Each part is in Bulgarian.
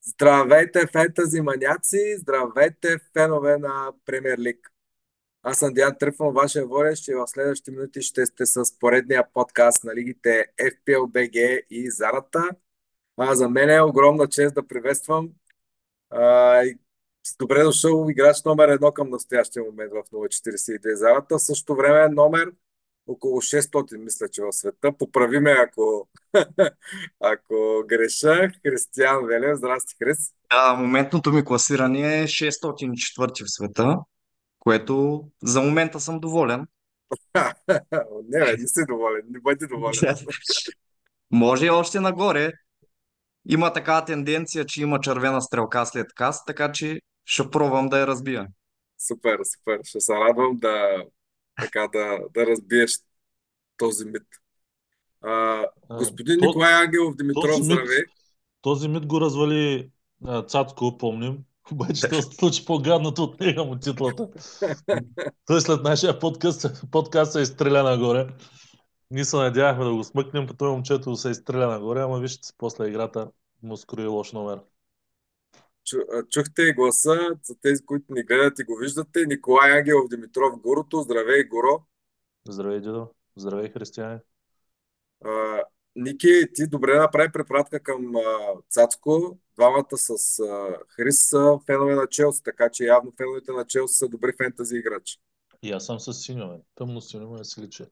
Здравейте, фентази маняци! Здравейте, фенове на Премьер Лиг! Аз съм Диан Трифон, вашия водещ и в следващите минути ще сте с поредния подкаст на лигите FPL BG и Зарата. За мен е огромна чест да приветствам с добре дошъл играч номер едно към настоящия момент в 042 Зарата. В същото време номер около 600, мисля, че в света. Поправи ме, ако греша. Християн Велев. Здрасти, Хрис. Моментното ми класиране е 604 в света, което за момента съм доволен. Не, бе, не си доволен. Не бъди доволен. Може и още нагоре. Има такава тенденция, че има червена стрелка след каст, така че ще пробвам да я разбия. Супер, супер. Ще се радвам да разбиеш този мит. А, Господин то, Николай Ангелов Димитров, този мит, здравей. този мит го развали Цацко, помним. Обаче то се случи по-гадното от нега му титлата. Той след нашия подкаст се изстреля нагоре. Ние се надявахме да го смъкнем, по този момчето се изстреля нагоре, ама вижте си после играта му скрои лош номер. Чухте и гласа за тези, които ни гледат и го виждате. Николай Ангелов Димитров Гурото. Здравей, Горо. Здравей, дедо. Здравей, християни. Ники, ти добре направи препратка към Цацко. Двамата с Хрис са фенове на Челси, така че явно феновете на Челси са добри фентази играчи. И аз съм с синьо, бе. Тъмно синьо ме се личи.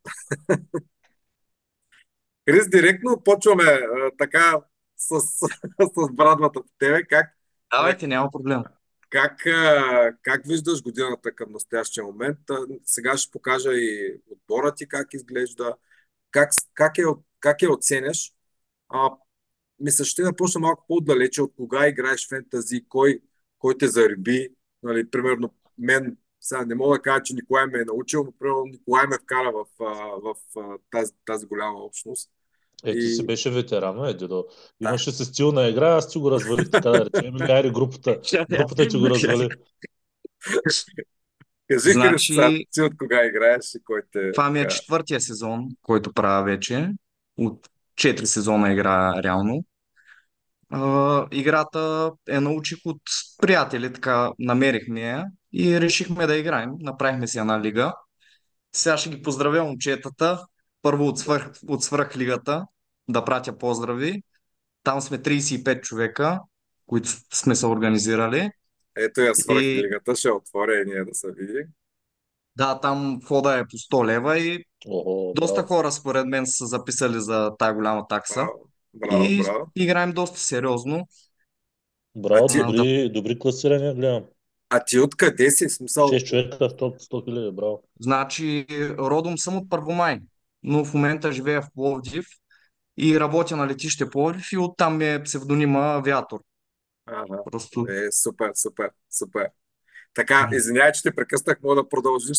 Крис, директно почваме така с, с брадвата по тебе. А, Давайте, няма проблем. как виждаш годината към настоящия момент? Сега ще покажа и отбора ти как изглежда. Как я оценяш? А, Мисля, ще да почна малко по-далече от кога играеш фентази, кой те зариби. Нали, примерно, мен, сега не мога да кажа, че Николай ме е научил, но примерно Николай ме вкара в тази голяма общност. Ти си И беше ветеран, дедо. да, Имаше се стил на игра, аз ти го развалих, така да речем. Или айде групата. Групата ти го развали. кажи Христа, Значи, ти от кога играеш и кой те това ми е така. четвъртия сезон, който правя вече. От 4 сезона игра реално. Играта научих от приятели, така намерихме я и решихме да играем. Направихме си една лига. Сега ще ги поздравя момчетата. Първо от свръхлигата, да пратя поздрави. Там сме 35 човека, които сме се организирали. Ето я И свръхлигата, ще отворя и ние да се види. да, там входа е по 100 лева и Ого, доста браво. хора според мен са записали за тая голяма такса. Браво, браво, И браво. играем доста сериозно. Браво, А, да, добри класирания, гледам. А ти откъде си? В смисъл, 6 човека в топ 100 хиляди, браво. значи, родом съм от Първомай, но в момента живея в Пловдив и работя на летище Пловдив и оттам ми е псевдонима Авиатор. ага, Просто. супер, супер, супер. Така, извинявай, че те прекъснах, мога да продължиш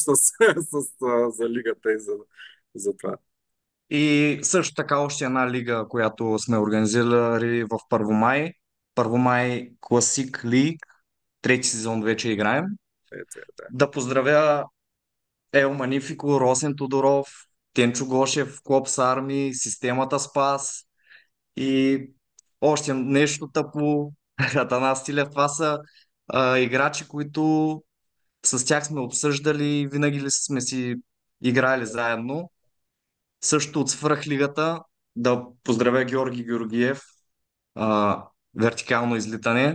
за лигата и за това. И също така още една лига, която сме организирали в Първомай. Първомай Класик Лиг. Трети сезон вече играем. Ето, да. Да поздравя Ел Манифико, Росен Тодоров, Тенчо Гошев, Клопс Арми, Системата Спас и още нещо тъпо. Атанас Тилев. Това са играчи, които с тях сме обсъждали и винаги ли сме си играли заедно. Също от свръхлигата да поздравя Георги Георгиев, вертикално излитане,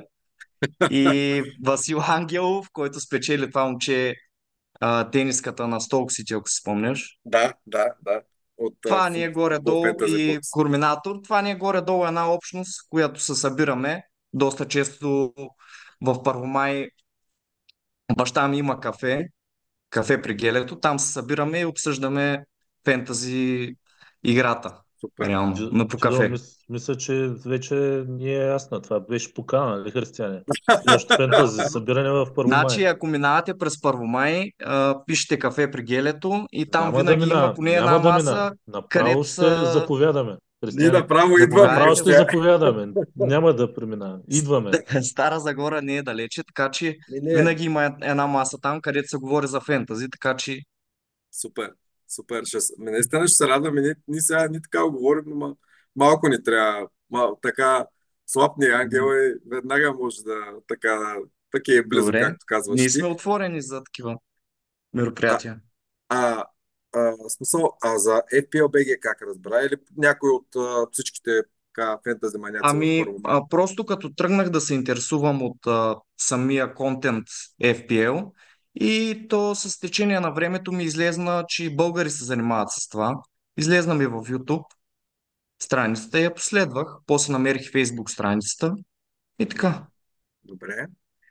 и Васил Ангелов, който спечели това момче тениската на Столк Сити, ако си спомняш. Да, да, да. От Това ни е футбол горе-долу фентази и бокс. координатор. Това ни е горе-долу една общност, която се събираме доста често в Първомай. Баща ми има кафе при гелето. Там се събираме и обсъждаме фентази играта. Супер. Реално, но по Дедо, кафе. мисля, че вече ни е ясна. Това беше покана, нали, християни? Следващото фентази, събиране в Първомай. Значи, ако минавате през Първомай, пишете кафе при гелето и там Няма да винаги има мина, поне една няма да мина. маса, Направо където ще са... заповядаме, Ние християни. направо идваме, Направо Заповядайте. ще Христия. заповядаме. Няма да преминаваме. Идваме. Стара Загора не е далече, така че Не. винаги има една маса там, където се говори за фентази, така че Супер, супер. Наистина ще се радваме. Ние сега ни така говорим, но малко ни трябва. Така, Слабни ангел и веднага може така е близо, Добре, както казваш ние ти. сме отворени за такива А, мероприятия. а, смисъл, за FPL BG как разбра? Или някой от всичките фентази маняци в Ами, Първомай? просто като тръгнах да се интересувам от самия контент FPL и то с течение на времето ми излезна, че и българи се занимават с това. Излезна ми в YouTube страницата и я последвах. После намерих Facebook страницата и така. Добре.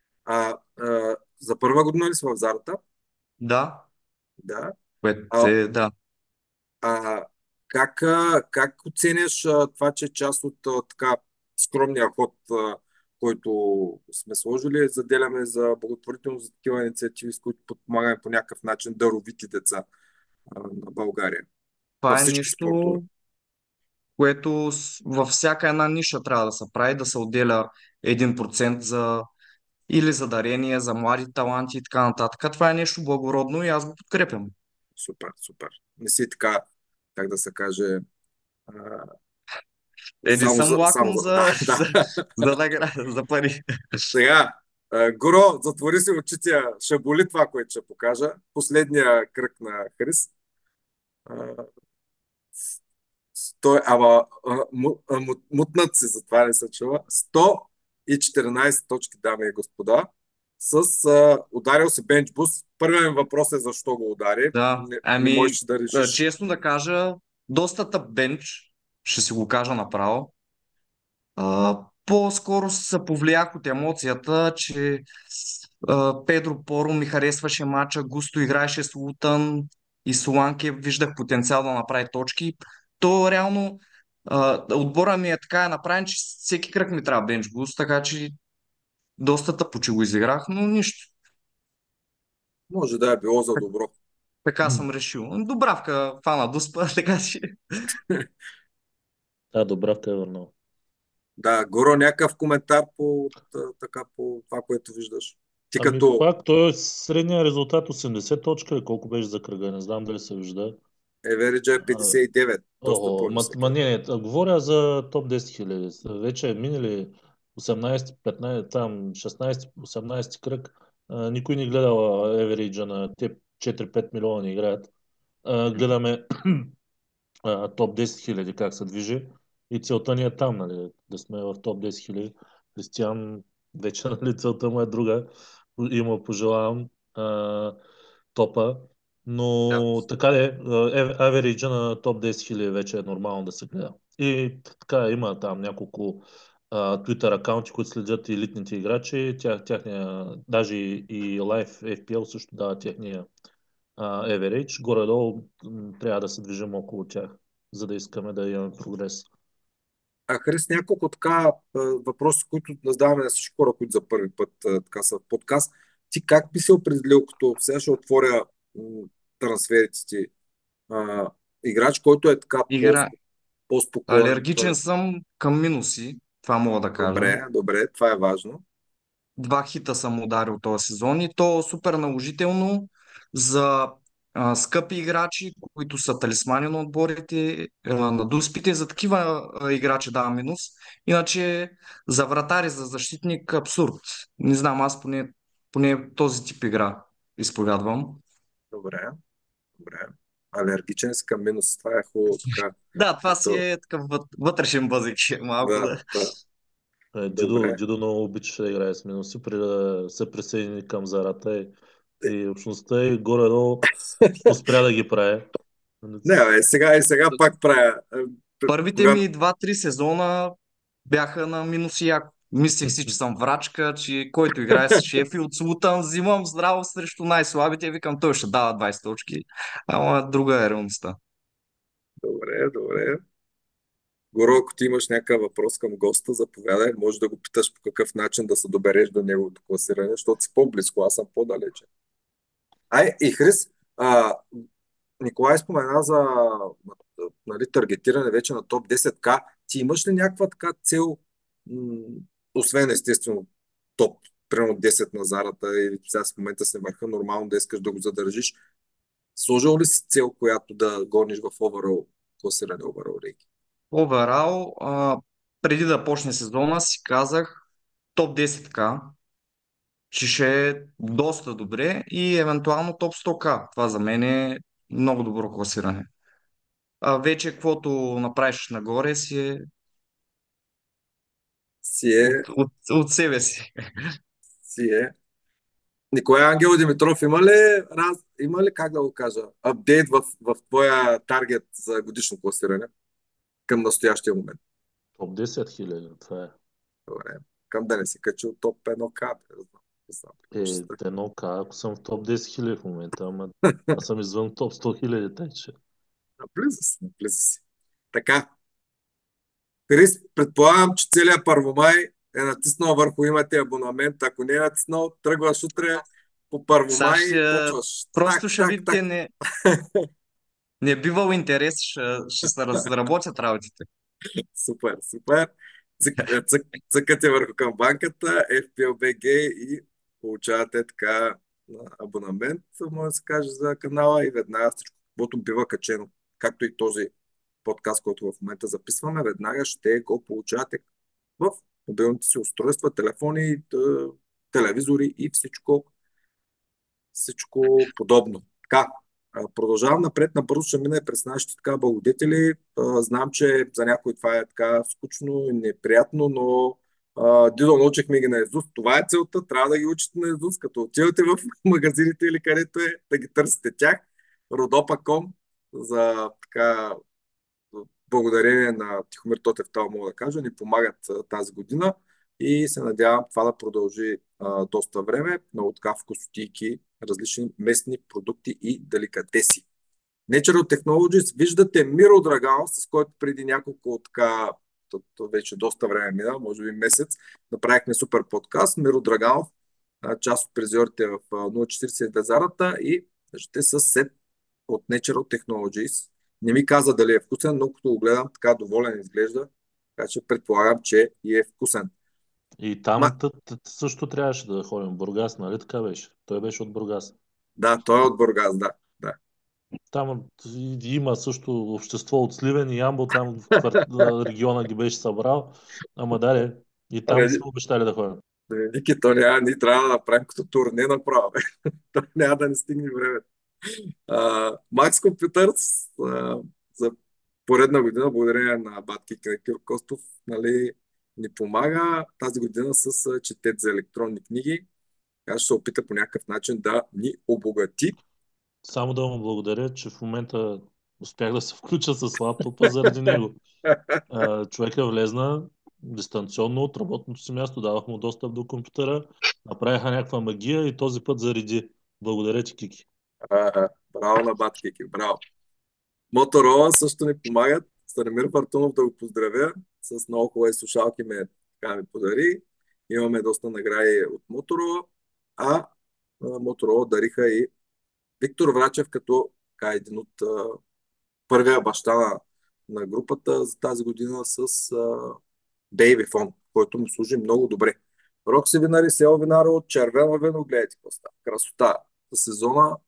За първа година ли си в Зарата? Да, Да. което А, е, да. а, как оценяш това, че част от така скромния ход, който сме сложили, заделяме за благотворителност, за такива инициативи, с които подпомагаме по някакъв начин даровити деца на България, във Това е всички спортове? нещо, което във всяка една ниша трябва да се прави, да се отделя 1% за или за дарения, за млади таланти и така нататък. Това е нещо благородно и аз го подкрепям. Супер, супер. Не си така, как да се каже, а, Не съм само лаком за... Да, да. за награда, за пари. Сега, Горо, затвори си очите, ще боли това, което ще покажа. Последния кръг на Крис. А, мутнат се, затова не се чува. 114 точки, дами и господа. Ударил се бенчбус. Първият ми въпрос е защо го удари. Да, Не ами, можеш да решиш. честно да кажа, доста тъп бенч, ще си го кажа направо. По-скоро се повлиях от емоцията, че Педро Поро ми харесваше мача, густо играеше с Лутън и Соланке, виждах потенциал да направи точки. То реално отбора ми е така е направен, че всеки кръг ми трябва бенч буст, така че доста тъпо, че го изиграх, но нищо. Може да е било за добро. Така съм решил. Добравка фана дуспа, така че... Да, добравка е върнал. Да, Горо, някакъв коментар по това, което виждаш. Ти Ами като пак, той е средния резултат 80 точка, или колко беше за кръга, не знам дали се вижда. Евериджа е А, 59, доста Ого, по-нисък. не, говоря за топ 10 хиляди. Вече е минали 18, 15, там 16, 18 кръг. Никой не гледал Евериджа на те 4-5 милиона не играят. Гледаме топ 10 хиляди как се движи и целта ни е там, нали, да сме в топ 10 хиляди. Християн, вече нали, целта му е друга. Има пожелавам топа, Да. но така е, авериджа на топ 10 хиляди вече е нормално да се гледа. И така има там няколко Twitter акаунти, които следят елитните играчи, даже и Live FPL също дава техния average. Горе-долу трябва да се движим около тях, за да искаме да имаме прогрес. Хрис, няколко така въпроси, които задаваме на всички хора, които за първи път така са в подкаст. Ти как би се определил, като сега ще отворя трансферите ти, играч, който е така Игра. по-спокоен? Алергичен съм към минуси, това мога да кажа. Добре, добре, това е важно. 2 хита съм ударил този сезон и то супер наложително за скъпи играчи, които са талисмани на отборите, на дуспите. За такива играчи давам минус. Иначе за вратари, за защитник абсурд. Не знам, аз поне този тип игра изповядвам. Добре, добре. Алергичен си към минус, това е хубаво така. Да, това си Ето, е такъв вътрешен базик, малко да, да. да, Дидо, добре. Дидо много обичаше да играе с минуси, преди да се присъедини към Зарата и общността и горе-долу успя да ги прави. Не, бе, сега пак правя. Първите Когато ми 2-3 сезона бяха на минуси яко. Мислех си, че съм врачка, че който играе с Шефилд, Лутън, взимам здраво срещу най-слабите, викам, той ще дава 20 точки. Ама друга е реалността. Добре, добре. Горо, ако ти имаш някакъв въпрос към госта, заповядай. Може да го питаш по какъв начин да се добереш до неговото класиране, защото си по-близко, аз съм по-далече. И Хрис, Николай спомена за нали, таргетиране вече на топ 10К. Ти имаш ли някаква така цел, м- освен естествено топ, примерно 10 на Зарата или сега в момента се върха, нормално да искаш да го задържиш. Сложил ли си цел, която да гониш в overall класиране, overall рейки? Оверал, преди да почне сезона си казах топ 10К, че ще е доста добре и евентуално топ 100К. Това за мен е много добро класиране. А вече каквото направиш нагоре си е Си е, от себе си. си е. Николай Ангел Димитров, има ли, как да го кажа, апдейт в твоя таргет за годишно класиране към настоящия момент? Топ 10 хиляди, това е. Добре. Към да не си качил топ 1К. Не знам какво ще стане. Едно К, ако съм в топ 10 хиляди в момента, ама аз съм извън топ 100 хиляди, тъй че. Наблизо си, наблизо си. Така, Крис, предполагам, че целият Първомай е натиснал върху имате абонамент. Ако не е натиснал, тръгваш утре по Сега Първомай и ще, почваш. просто Так, ще так, так. видите, не е бивал интерес, ще се разработят работите. Супер, супер. Цъкате върху камбанката, FPLBG и получавате така абонамент, може да се каже, за канала и веднага всичко, каквото бива качено, както и този подкаст, който в момента записваме, веднага ще го получавате в мобилните си устройства, телефони, телевизори и всичко подобно. Така, продължавам напред, набързо ще мина и през нашите така благодетели. Знам, че за някой това е така скучно и неприятно, но Дидо, научихме ги наизуст. Това е целта, трябва да ги учите наизуст, като отивате в магазините или където е, да ги търсите тях. Родопа.com за така благодарение на Тихомир Тотев, това мога да кажа, ни помагат тази година и се надявам това да продължи доста време. Много така вкусотийки, различни местни продукти и деликатеси. Natural Technologies, виждате Миро Драганов, с който преди няколко така, вече доста време мина, може би месец, направихме супер подкаст. Миро Драганов, част от презиорите в 042 зарата и ще са сет от Natural Technologies. Не ми каза дали е вкусен, но като го гледам, така доволен изглежда, така че предполагам, че и е вкусен. И Ма, там също трябваше да ходим в Бургас, нали така беше? Той беше от Бургас. да, той е от Бургас, да. Да. Там има също общество от Сливен и Ямбол, там в региона ги беше събрал. Ама дале, и там Реди, сме обещали да ходим. Ники, то няма, ние трябва да направим като турне направо. Бе. То няма да не стигне време. Max Computers за поредна година, благодарение на Батки и на Кир Костов, нали, ни помага тази година с четец за електронни книги. Аз ще се опита по някакъв начин да ни обогати. Само да му благодаря, че в момента успях да се включа с лаптопа заради него. Човека влезна дистанционно от работното си място, давах му достъп до компютъра, направиха някаква магия и този път зареди. Благодаря ти, Кики. Браво на Батки, браво. Моторола също ни помагат. Станимир Фартунов да го поздравя. С много хубави слушалки така ми подари. Имаме доста награди от Моторола. Моторола дариха и Виктор Врачев като един от първия баща на групата за тази година с Baby Phone, който му служи много добре. Рокси Винари, Село Винаро от червено вино, гледайте какво става. Красота. За сезона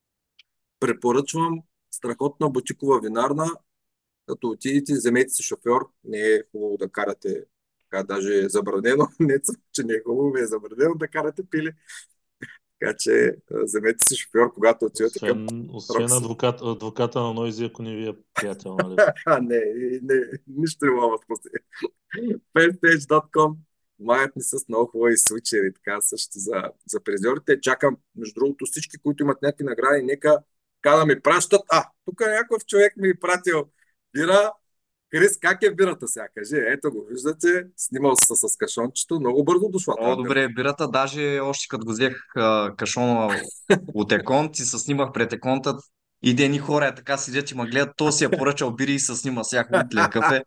препоръчвам страхотна бутикова винарна, като отидете, вземете си шофьор. Не е хубаво да карате, така даже е забранено, не че не е хубаво, е забранено да карате пили. Така че вземете си шофьор, когато отидете към Освен Рокси. адвоката на Нойзи, ако не ви е приятел, нали? Не, нищо не мога да спаси. Fanpage.com помагат ни с много хубави случаи, така също за призорите. Чакам, между другото, всички, които имат някакви награди, нека да ми пращат. Тук някой човек ми е пратил бира. Крис, как е бирата сега? Кажи, ето го, виждате, снимал се с кашончето, много бързо дошла Много тази бира. добре, бирата, даже още като го взех кашона от Еконт и се снимах пред Еконта, и дени хора така седят и ме гледат, то си е поръчал бири и се снима с яко ли кафе.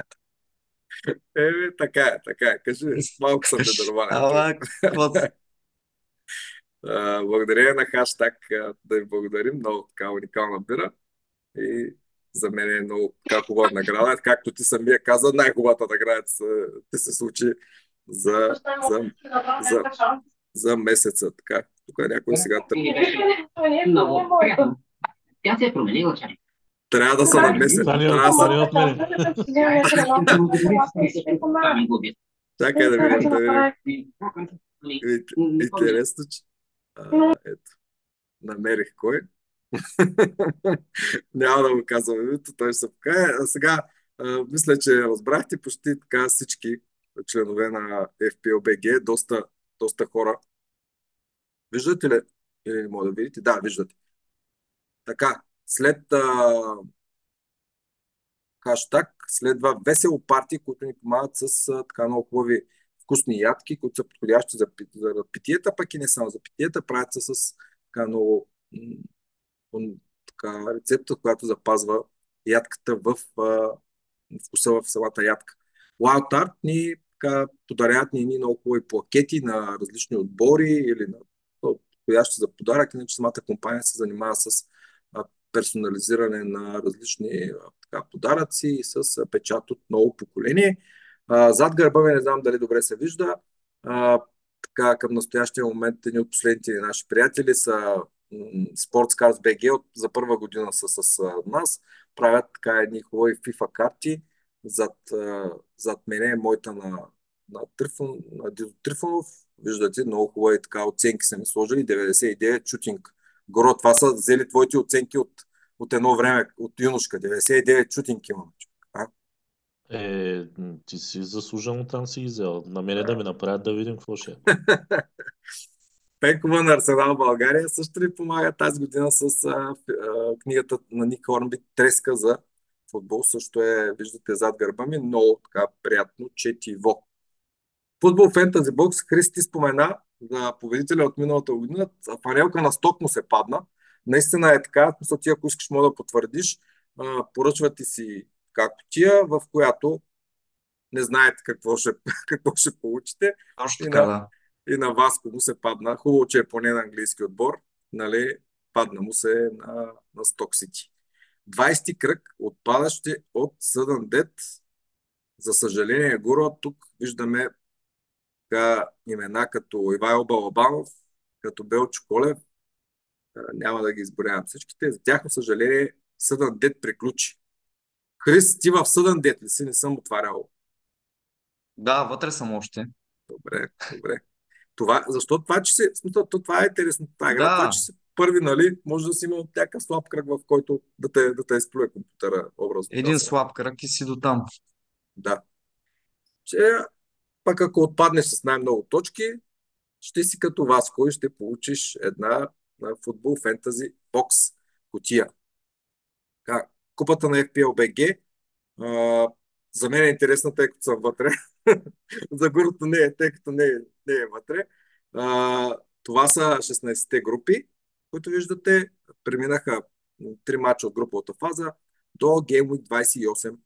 Така е. Кажи, малко съм недървален. Ама, какво? Благодаря на хаштаг да ви благодарим. Много така уникална бира. И за мен е много така хубава награда. Както ти самия каза, най-хубавата награда ти се случи за месеца. Така, тук някой сега... Много приятно. Тя се е променила, че? Трябва да се намесят. Това не е от мене. Чакай да видим, да видим. Интересно, че... Ето, намерих кой. Няма да го казвам името, той ще се покаже. А сега, мисля, че разбрахте почти така всички членове на FPLBG, доста хора. Виждате ли? Или не мога да видите? Да, виждате. Така, след хаштаг следва весело парти, които ни помагат с така много хубави вкусни ядки, които са подходящи за питиета, пък и не само за питиета, правят се с така много така, рецепта, която запазва ядката в вкуса в самата ядка. Wild Art ни така, подаряват ни едни много хубави плакети на различни отбори или на подходящи за подарък, иначе самата компания се занимава с персонализиране на различни така, подаръци и с печат от ново поколение. Зад гърба ми не знам дали добре се вижда. Така, към настоящия момент едни от последните наши приятели са Sportscars BG за първа година са с нас. Правят така едни хубави FIFA карти. Зад мене е моята на Дидо Трифонов. Виждате, много хубави така оценки са ми сложили. 99 шутинг. Горо, това са взели твоите оценки от едно време, от юношка. 99 шутинг имам. Ти си заслужено там си ги взел. На мене да ми направят да видим какво ще е. Пенкова на Арсенал България също ни помага тази година с книгата на Ник Хорнби "Треска за футбол". Също виждате зад гърба ми, много така приятно четиво. Футбол Фентази Бокс, Христи спомена за победителя от миналата година. Фанелка на 100 му се падна. Наистина е така, мисля, ти ако искаш мога да потвърдиш, поръчва ти си кутия, в която не знаете какво ще получите. Точно така, да. И на Васко му се падна. Хубаво, че е поне на английски отбор. Нали, падна му се на Сток Сити. 20-ти кръг, отпадащи от Съдън Дет. За съжаление, Гуро, тук виждаме така имена като Ивайло Балабанов, като Белчо Колев. Няма да ги изборявам всичките. За тяхно съжаление, Съдън Дет приключи. Хрис, ти в Съдън Дет ли си? Не съм отварял. Да, вътре съм още. Добре. Защо това, че смисъл, това е интересно. Това игра, това, Да, че си първи, нали, може да си имал някакъв слаб кръг, в който да те изплюе компютъра образно. един слаб кръг и си до там. Да. Че, пък ако отпаднеш с най-много точки, ще си като Васко и ще получиш една футбол фентази бокс кутия. Купата на FPLBG за мен е интересна, тъй като съм вътре. За Гурото не е, тъй като не е вътре. Това са 16-те групи, които виждате. Преминаха 3 мача от груповата фаза до Game Week 28.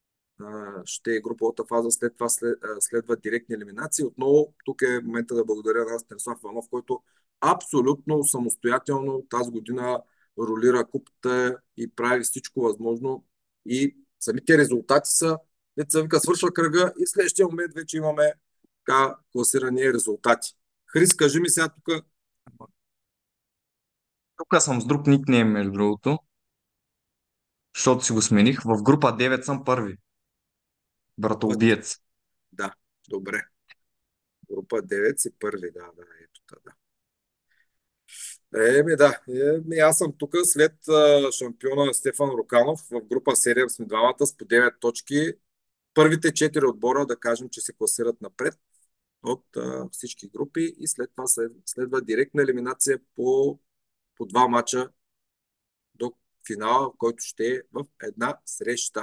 Ще е груповата фаза, след това следва директни елиминации. Отново тук е момента да благодаря на Станислав Иванов, който абсолютно самостоятелно тази година ролира купата и прави всичко възможно. И самите резултати са, деца вика, свършва кръга и в следващия момент вече имаме така класирани резултати. Хрис, кажи ми сега тук. Тук съм с друг никнейм, между другото, защото си го смених. В група 9 съм първи. Братоубиец. Да, добре. Група 9 си първи, да, ето да. Аз съм тук след шампиона Стефан Руканов. В група 7 сме двамата с по 9 точки. Първите 4 отбора, да кажем, че се класират напред от всички групи и след това следва директна елиминация по 2 мача до финала, който ще е в една среща.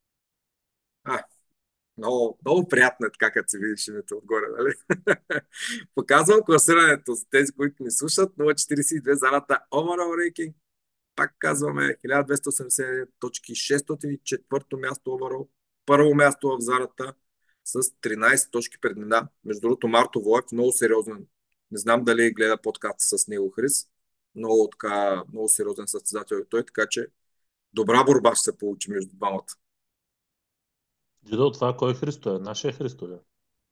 Много, много приятно е така, като се видиш името отгоре, нали? Показвам класирането за тези, които ни слушат. 0,42 зарата overall ranking. Пак казваме 1280 точки, 604 място overall. Първо място в зарата с 13 точки преднина. Между другото, Марто Воев, много сериозен. Не знам дали гледа подкаста с него Хрис. Много сериозен състезател и той, така че добра борба ще се получи между двамата. Дидо, това кой Христо е? Нашия Христо е.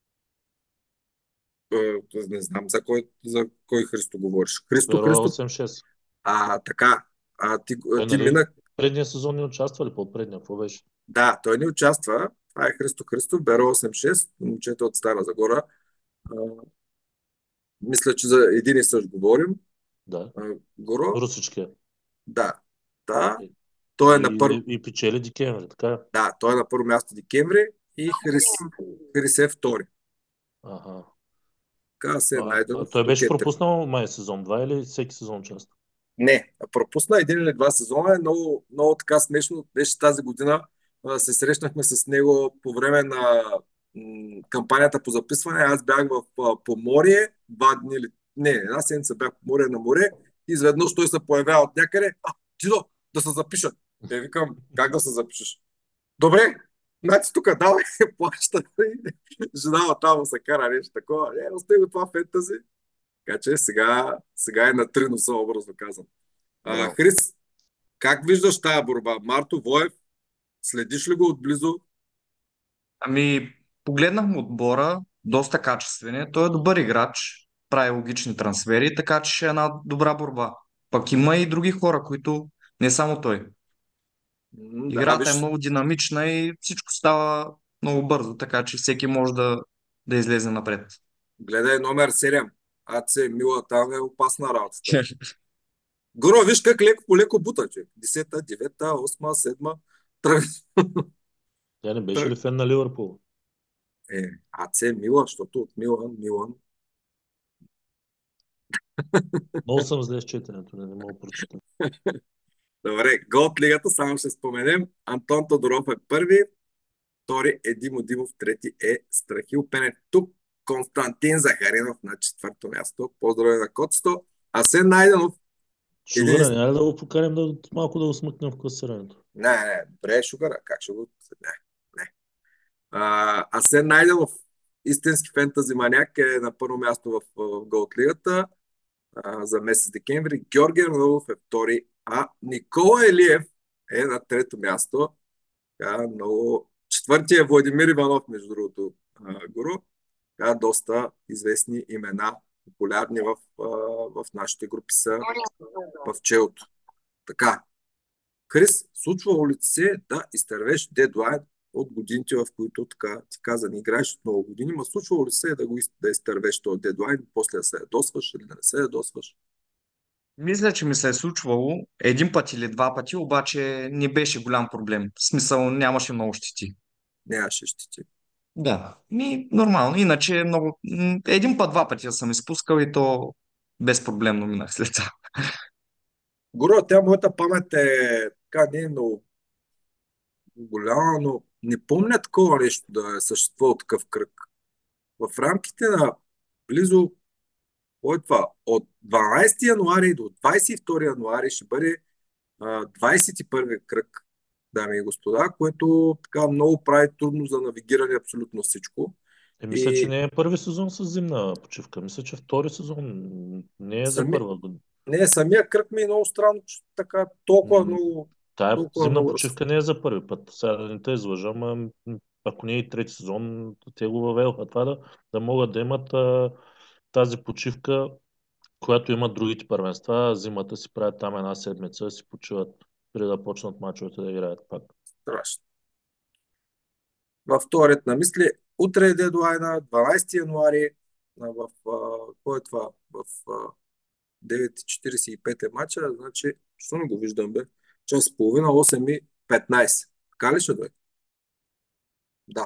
Не знам за кой Христо говориш. Христо. 86. Така. Той, Ти нали, мина. предния сезон не участва ли? По-предния, какво беше? Да, той не участва. Това е Христо Христов, Беро 86, момчето от Стара Загора. А, мисля, че за един и същ говорим. Да. Горо, Русички. да. Да. И, Той е на първо. и печели декември, така ли? Да, той е на първо място декември и Хрис е втори. Ага. Така се Найденов. Той Тук беше е пропуснал май сезон 2 или всеки сезон участва? Не, пропусна един или два сезона. Е много, много така смешно. Беше тази година. Се срещнахме с него по време на кампанията по записване. Аз бях по море, 2 дни или... Не, една седмица бях по море на море. И изведнъж той се появява от някъде. Тидо, да се запишат. Викам, как да се запишеш? Добре, значи тук давай, плаща. Жена там му се кара нещо такова. Остави го това фентази. Така че сега е на три носа, образно казвам. Браво. Хрис, как виждаш тая борба? Марто Воев, следиш ли го отблизо? Ами, погледнах му отбора, доста качествен е. Той е добър играч, прави логични трансфери, така че ще е една добра борба. Пък има и други хора, които не само той. Да, Играта е виж, много динамична и всичко става много бързо, така че всеки може да излезе напред. гледай номер 7. АЦ Мила, там е опасна работата. Горо, виж как леко по леко бута, че. 10-та, 9-та, 8-та, 7-та. Тръг... Тя не беше тръг- ли фен на Ливърпул? АЦ Мила, защото от Милан. Много съм зле с четенето, не мога да прочитам. Добре, гол от лигата, само ще споменем. Антон Тодоров е първи, втори е Димо Димов, трети е Страхил Пенев. Тук Константин Захаринов на четвърто място. Поздравя на Котсто. Асен Найденов. Шугара, няма ли да го поканим малко да го смъкнем в класирането? Не, добре, Шугара. Как ще го... Не, не. Асен Найденов, истински фентази маняк, е на първо място в Голд лигата за месец декември. Георги Арнаудов е втори, а Никола Елиев е на трето място. Много... Четвъртия е Владимир Иванов, между другото, Гуру. Доста известни имена, популярни в нашите групи са в челото. Така, Крис, случвало ли ти се да изтървеш дедлайн от годините, в които така ти каза, не играеш от много години, ма случвало ли се да изтървеш този дедлайн, после да се ядосваш или да не се ядосваш? Мисля, че ми се е случвало един път или два пъти, обаче не беше голям проблем. В смисъл нямаше много щети. Нямаше щити. Да, нормално. Иначе много... един път, два пъти съм изпускал и то безпроблемно минах след това. Горе, тя моята памет е така не е много голяма, но не помня такова нещо да е съществувал такъв кръг. В рамките на близо кой е това? От 12 януари до 22 януари ще бъде 21 кръг, дами и господа, което така много прави трудно за навигиране абсолютно всичко. Мисля, че И не е първи сезон с зимна почивка. Мисля, че втори сезон не е за сами, първа година. не, самия кръг ми е много странно, че така толкова М, много, Тая толкова зимна много почивка не е за първи път. Сега да не те излъжам, ако не е и трети сезон, те го въведоха това да могат да имат тази почивка, която имат другите първенства. Зимата си правят там една седмица, си почиват преди да почнат мачовете да играят пак. страшно. Във вторият на мисли, утре е дедлайна, 12 януари, кой е това? В 9:45 е матча, значи, що не го виждам, бе? Час и половина, 8:15. Така ли ще дойде? Да.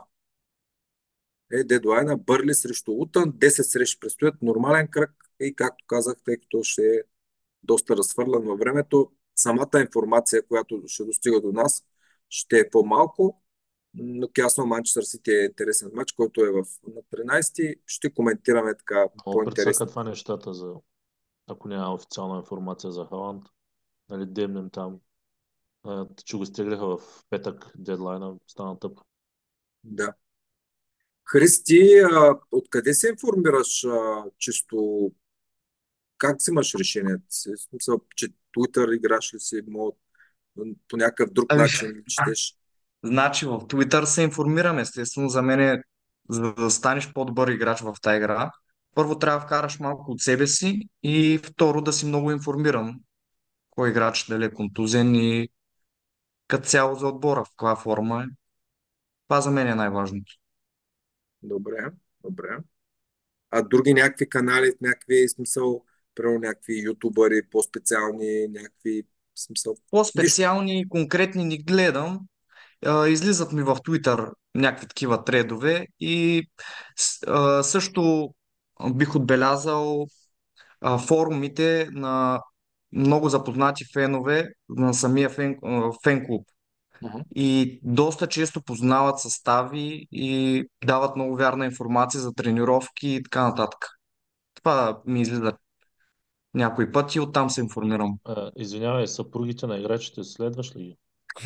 Дедлайна Бърли срещу Утън, 10 срещи предстоят, нормален кръг и както казах, тъй като ще е доста разхвърлен във времето, самата информация, която ще достига до нас, ще е по-малко, но ясно Манчестър Сити е интересен матч, който е на 13-ти. Ще коментираме така Много прецака по-интересно. това нещата, ако няма официална информация за Халанд. Нали, демнем там, че го стегляха в петък дедлайна, стана тъп. Да. Христи, откъде се информираш чисто? Как взимаш решението си? В смисъл, че Twitter играш ли си, по някакъв друг Ами, начин ли четеш? значи в Twitter се информирам, естествено, за мен за да станеш по-добър играч в тази игра, първо трябва да вкараш малко от себе си и второ да си много информиран кой играч дали е контузен и като цяло за отбора, в каква форма е. Това за мен е най-важното. Добре, добре. А други някакви канали, някакви смисъл, примерно някакви ютубъри, по-специални, някакви смисъл. Нищо. По-специални и конкретни не гледам. Излизат ми в Twitter някакви такива тредове и също бих отбелязал форумите на много запознати фенове на самия фен клуб. Мгм. И доста често познават състави и дават много вярна информация за тренировки и така нататък. Това ми излиза някой път и оттам се информирам. Извинявай, съпругите на играчите следваш ли ги?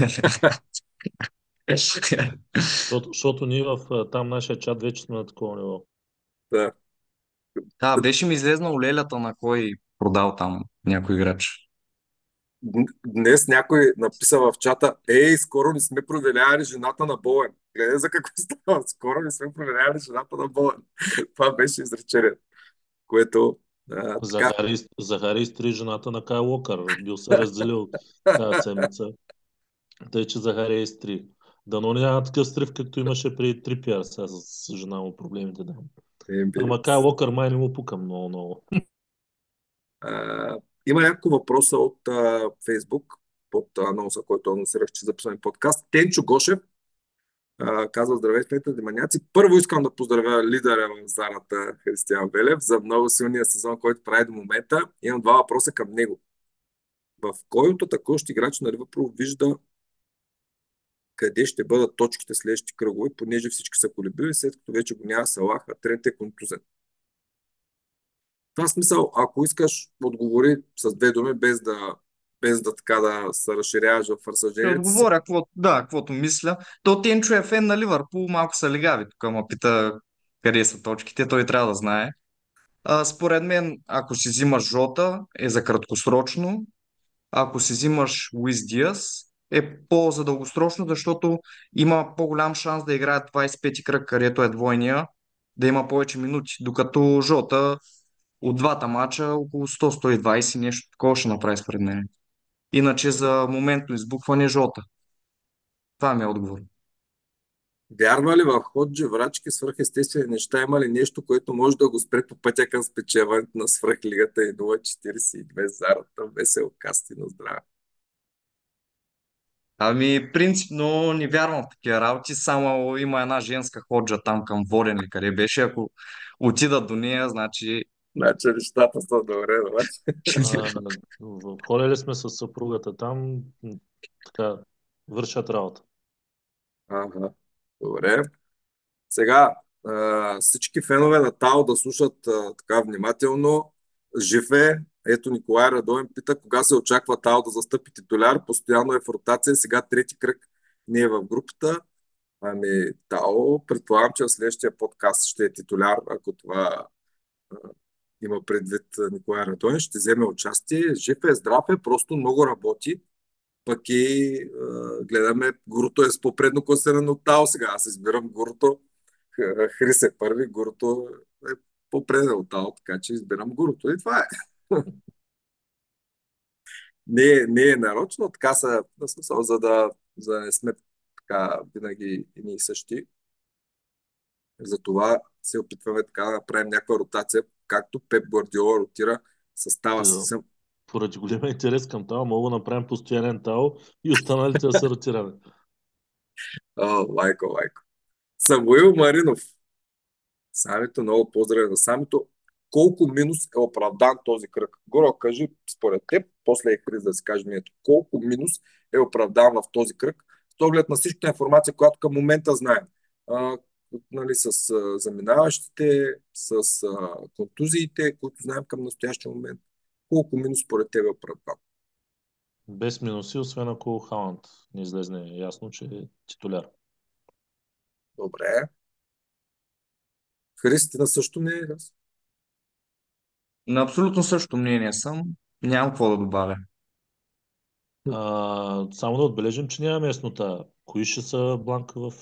Защото ние в там нашия чат вече сме на такова ниво. Да. Да, беше ми излезнал лелята на кой продал там някой играч. Днес някой написа в чата: ей, скоро не сме проверявали жената на Боен. Гледай за какво става. Скоро не сме проверявали жената на Боен. Това беше изречение, което така. Захари изтри жената на Кай Уокър. Бил се разделил тази седмица. Тъй, че Захари е изтри. Дано няма такъв стрив, както имаше при Трипиар сега с жена му проблемите. Да. Емби. Ама Кай Уокър май не му пука много, много. Има няколко въпроса от Фейсбук, под анонса, който анонсирах, че записваме подкаст. Тенчо Гошев казва: здравей, след деманяци. Първо искам да поздравя лидера в Зарата Християн Велев за много силния сезон, който прави до момента. Имам два въпроса към него. В кой от атакуващ играч на Ливърпул вижда къде ще бъдат точките следващите кръгове, понеже всички са колебливи, след като вече го няма Салах, а Трент е контузен? Това смисъл, ако искаш, отговори с две думи, без да така да се разширяваш в Ще разсъждението си. отговоря, каквото мисля. То Тенчо е фен на Ливърпул, малко са легави. Тук ма пита къде са точките, той трябва да знае. Според мен, ако си взимаш Жота, е за краткосрочно. Ако си взимаш Луис Диас, е по-задългосрочно, защото има по-голям шанс да играе 25-ти кръг, където е двойния, да има повече минути. Докато Жота от двата мача около 100-120, нещо такова ще направи според мен. Иначе за моментно избухване Жота. Това ми е отговор. Вярва ли в Ходжи, врачки, свръхестествени неща? Има ли нещо, което може да го спре по пътя към спечелването на свръхлигата и 0,42 зарата? Весел касти на здраве. Ами, принципно не вярвам в такива работи, само има една женска ходжа там към Воден ли къде беше. Ако отидат до нея, значи... Значи нещата са добре, обаче. А, ходили сме с съпругата там, така, вършат работа. Ага, добре. Сега, всички фенове на Тао да слушат така внимателно. Жив е. Ето, Николай Радоен пита кога се очаква Тао да застъпи титуляр. Постоянно е в ротация. Сега трети кръг не е в групата. Ами, Тао, предполагам, че в следващия подкаст ще е титуляр, ако това а, има предвид Николай Радоен. Ще вземе участие. Жив е, здрав е, просто много работи. Пък и гледаме, Гуруто е с по-предно класиран от Тао сега. Аз избирам Гуруто. Хрис е първи, Гуруто е по-преден от Тао, така че избирам Гуруто. И това е. Не е нарочно, така са, на смисъл, за да не сме така винаги едни и същи. Затова се опитваме така да направим някаква ротация, както Пеп Гвардиола ротира състава си. Поради големия интерес към Тао, мога да направим постоянен Тао и останалите да се ротираме. Лайко. Самуил Маринов. Самито, много поздрави на Самито. Колко минус е оправдан този кръг? Горо, кажи според теб, после е Крис да си кажем ето, колко минус е оправдан в този кръг, с оглед на всичката информация, която към момента знаем. А, нали, с заминаващите, с контузиите, които знаем към настоящия момент. Колко минус според теб е оправдан? Без минуси, освен ако Халанд не излезне ясно, че е титуляр. Добре. Христина също не е. На абсолютно същото мнение съм. Нямам какво да добавя. Само да отбележим, че нямаме яснота. Кои ще са Бланка в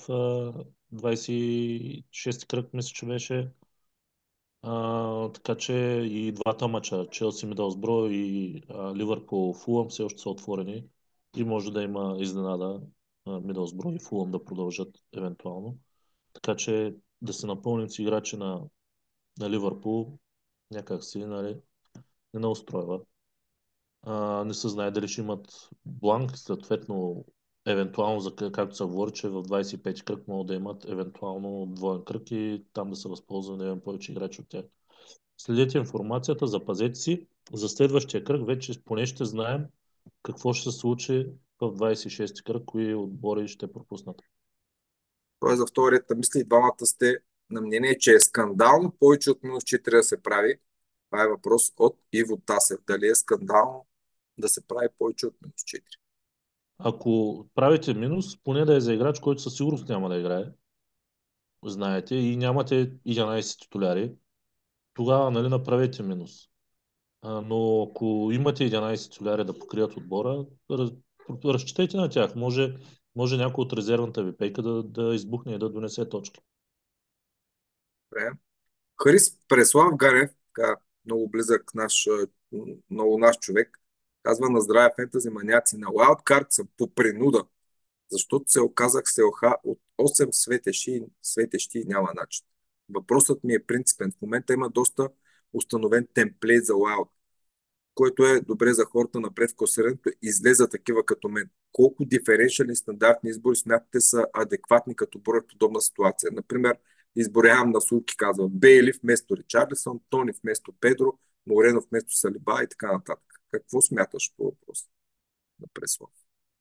26-ти кръг, мисля, че беше. Така че и двата мача, Челси Мидълсбро и Ливърпул Фулъм все още са отворени. и може да има изненада Мидълсбро и Фулъм да продължат евентуално. Така че да се напълним с играчи на Ливърпул някак си, нали, не устройва. Не се знае дали ще имат бланк, съответно, евентуално, както се говори, че в 25 кръг могат да имат евентуално двоен кръг и там да се възползва да имам повече играчи от тях. Следете информацията, запазете си. За следващия кръг вече поне ще знаем какво ще се случи в 26-ти кръг, кои отбори ще пропуснат. Той за вторията мисли, двамата сте на мнение, че е скандално повече от минус 4 да се прави. Това е въпрос от Иво Тасев. Дали е скандално да се прави повече от минус 4? Ако правите минус, поне да е за играч, който със сигурност няма да играе, знаете, и нямате 11 титуляри, тогава, нали, направете минус. Но ако имате 11 титуляри да покрият отбора, разчитайте на тях. Може някой от резервната ви пейка да избухне и да донесе точки. Добре. Харис Преслав Ганев, така, много близък много наш човек, казва: на здраве фентази маняци, на Wildcard съм по принуда, защото се оказах в селха от 8 светещи и няма начин. Въпросът ми е принципен. В момента има доста установен темплейт за Wild, който е добре за хората напред в класирането, излезе такива като мен. Колко диференциални стандартни избори смятате са адекватни като брой в подобна ситуация? Например, изборявам на Сулки, казва Бейли вместо Ричарлисон, Тони вместо Педро, Морено вместо Салиба и така нататък. Какво смяташ по въпрос на Преслав?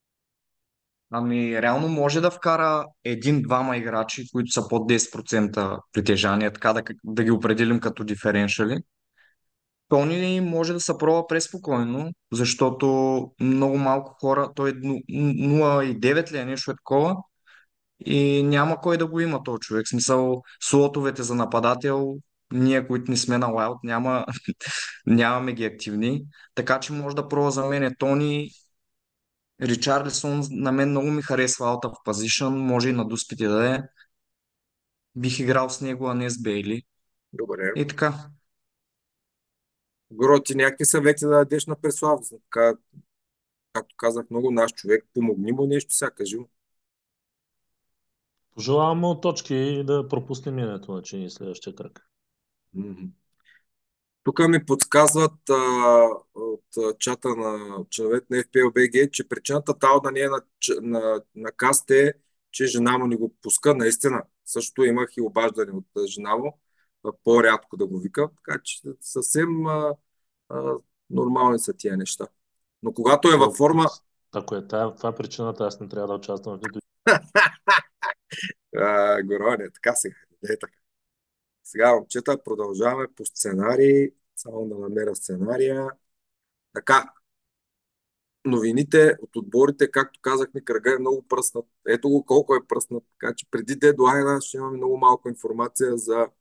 Ами, реално може да вкара един-двама играчи, които са под 10% притежание, така да ги определим като диференшали. Тони може да се пробва преспокойно, защото много малко хора, той е 0,9 ли е нещо е такова, и няма кой да го има този човек. В смисъл, слотовете за нападател, ние, които не сме на Wild, нямаме ги активни, така че може да пробва за мен е Тони. Ричарлисон на мен много ми харесва out of position, може и на дуспите да е. Бих играл с него, а не с Бейли. Добре. И така. Горо, ти някакви съвети да дадеш на Преслав? Така, както казах, много наш човек. Помогни му нещо, сега кажи му. Пожелавам му точки и да пропуснем минето на чини следващия кръг. Мгм. Тук ми подсказват от чата на членовете на FPL-BG, че причината Тао да не е на каст е, че жена му не го пуска. Наистина. Също имах и обаждане от жена му, по-рядко да го вика. Така че съвсем а, нормални са тия неща. Но когато е във форма... Ако е това причината, аз не трябва да участвам в нито. Горо, не, така сега. Не е така. Сега, момчета, продължаваме по сценарии. Само да намеря сценария. Така, новините от отборите, както казахме, кръга е много пръснат. Ето го колко е пръснат. Така че преди дедлайна ще имаме много малко информация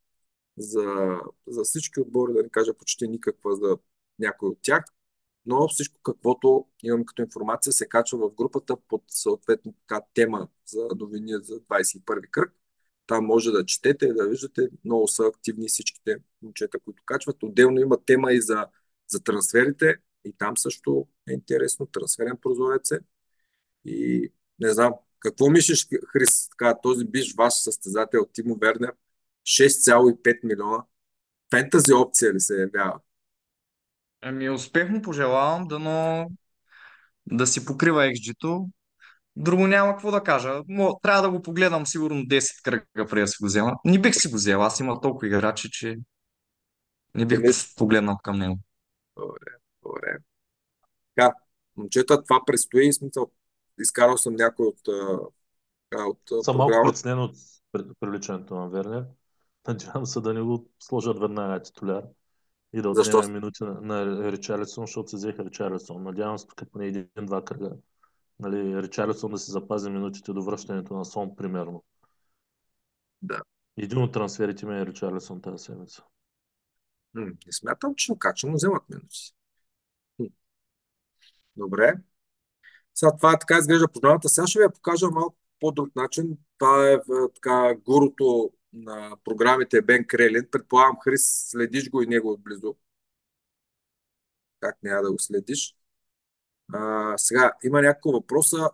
за всички отбори, да не кажа почти никаква за някой от тях. Но всичко каквото имаме като информация се качва в групата под съответно така тема за новини за 21 кръг. Там може да четете и да виждате. Много са активни всичките момчета, които качват. Отделно има тема и за трансферите. И там също е интересно. Трансферен прозорец е. И не знам, какво мислиш, Хрис, така, този биш ваш състезател Тимо Вернер, 6,5 милиона. Фентази опция ли се явява? Ами, успех му пожелавам, дано да си покрива XG-то. Друго няма какво да кажа. Трябва да го погледам сигурно 10 кръга преди да си го взема. Не бих си го взел. Аз има толкова играчи, че не бих Еми, погледнал към него. добре, добре. Така, момчета, това предстои. Смисъл, изкарал съм някой от Съм малко програмата. притеснен от привличането на Вернер. Надявам се да не го сложат веднага на титуляр и да Защо? отнеме минути на Ричарлисон, защото се взеха Ричарлисон. Надявам се тук поне един-два кръга. Нали, Ричарлисон да си запази минутите до връщането на Сон, примерно. Да. Един от трансферите ми е Ричарлисон тази седмица. Не смятам, че как ще му вземат минути. М, Добре. Сега това така изглежда програмата. Сега ще ви я покажа малко по-друг начин. Това е така гурото на програмите Бен Крелин. Предполагам, Хрис, следиш го и него отблизо. Как няма да го следиш? Сега има няколко въпроса.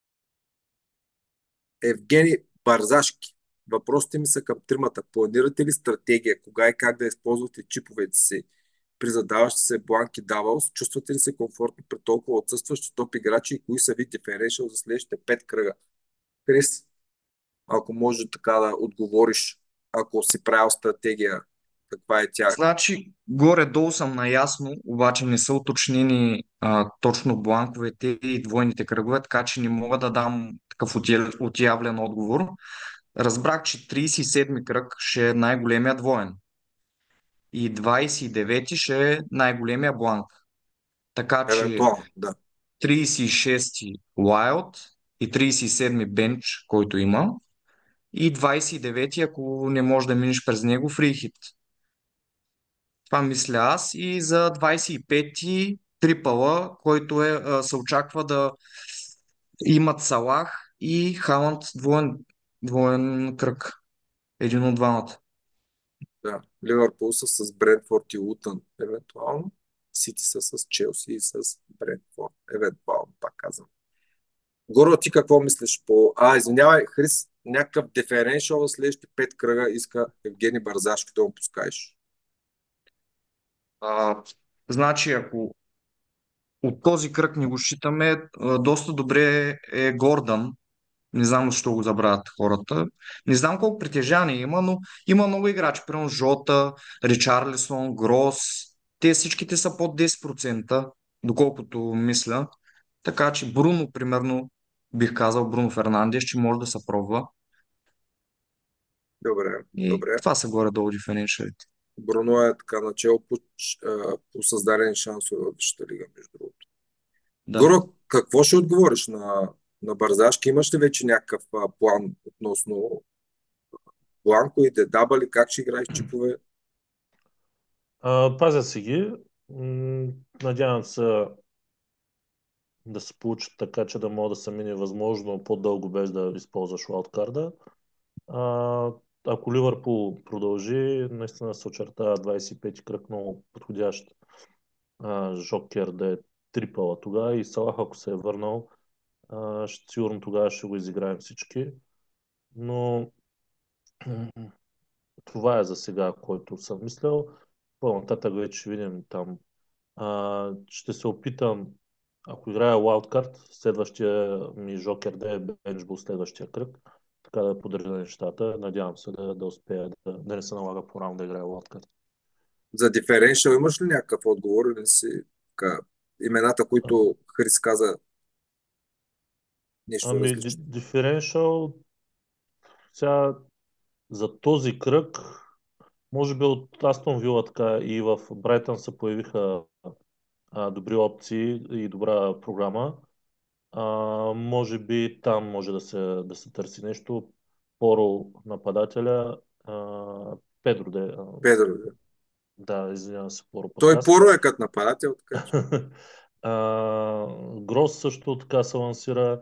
Евгений Барзашки. Въпросите ми са към тримата. Планирате ли стратегия, кога и как да използвате чиповете си при задаващи се бланки Doubles? Чувствате ли се комфортно при толкова отсъстващи топ играчи и кои са ви диференшъл за следващите 5 кръга? Крис, ако може така да отговориш, ако си правил стратегия, каква е тя? Значи, горе-долу съм наясно, обаче не са уточнени точно бланковете и двойните кръгове, така че не мога да дам такъв отявлен отговор. Разбрах, че 37-ми кръг ще е най-големия двоен и 29-ти ще е най-големия бланк. Така че Евентуално, да. 36-ти Wild и 37-ми бенч, който има, и 29-ти, ако не можеш да минеш през него, фрихит. Това мисля аз. И за 25-ти трипъла, който се очаква да имат Салах и Халанд двоен кръг. Един от двамата. Да. Ливърпул са с Брентфорд и Лутън, евентуално. Сити са с Челси и с Брентфорд, евентуално, пак казвам. Горо, ти какво мислиш по... Извинявай, Хрис, някакъв диференшъл в следващите 5 кръга иска Евгений Барзашки да му пускаеш. А, значи, ако от този кръг не го считаме, доста добре е Гордън. Не знам защо го забравят хората. Не знам колко притежание има, но има много играчи. Примерно Жота, Ричарлисон, Грос. Те всичките са под 10%, доколкото мисля. Така че Бруно, примерно, бих казал Бруно Фернандес, че може да се пробва. Добре, И добре. това са горе-долу диференциалите. Бруно е така начало по създадени шансове в Висшата лига, между другото. Да. Горо, какво ще отговориш на Барзашки? Имаш ли вече някакъв план относно Бланко и Дедабали, как ще играеш чипове? Пазя си ги. Надявам се да се получат така, че да мога да се мине възможно по-дълго без да използваш лауткарда. А, ако Ливърпул продължи, наистина се очертава 25-ти кръг много подходящ жокер да е трипъла тогава и Салах, ако се е върнал, сигурно тогава ще го изиграем всички. Но това е за сега, който съм мислял. По-нататък вече ще видим там. Ще се опитам, ако играя Wildcard, следващия ми жокер да е бенчбул следващия кръг, така да подредя нещата. Надявам се да успея да не се налага по-рано да играя Wildcard. За диференшъл имаш ли някакъв отговор или си така, имената, които Хрис каза, нещо Ами, различно? диференшъл сега за този кръг, може би от Астон Вила така и в Брайтън се появиха добри опции и добра програма. Може би там може да се търси нещо. Поро нападателя. Педро Педро, да. да, извинявам се, Поро Той подкаст. Поро е като нападател, така че. Грос също така се лансира.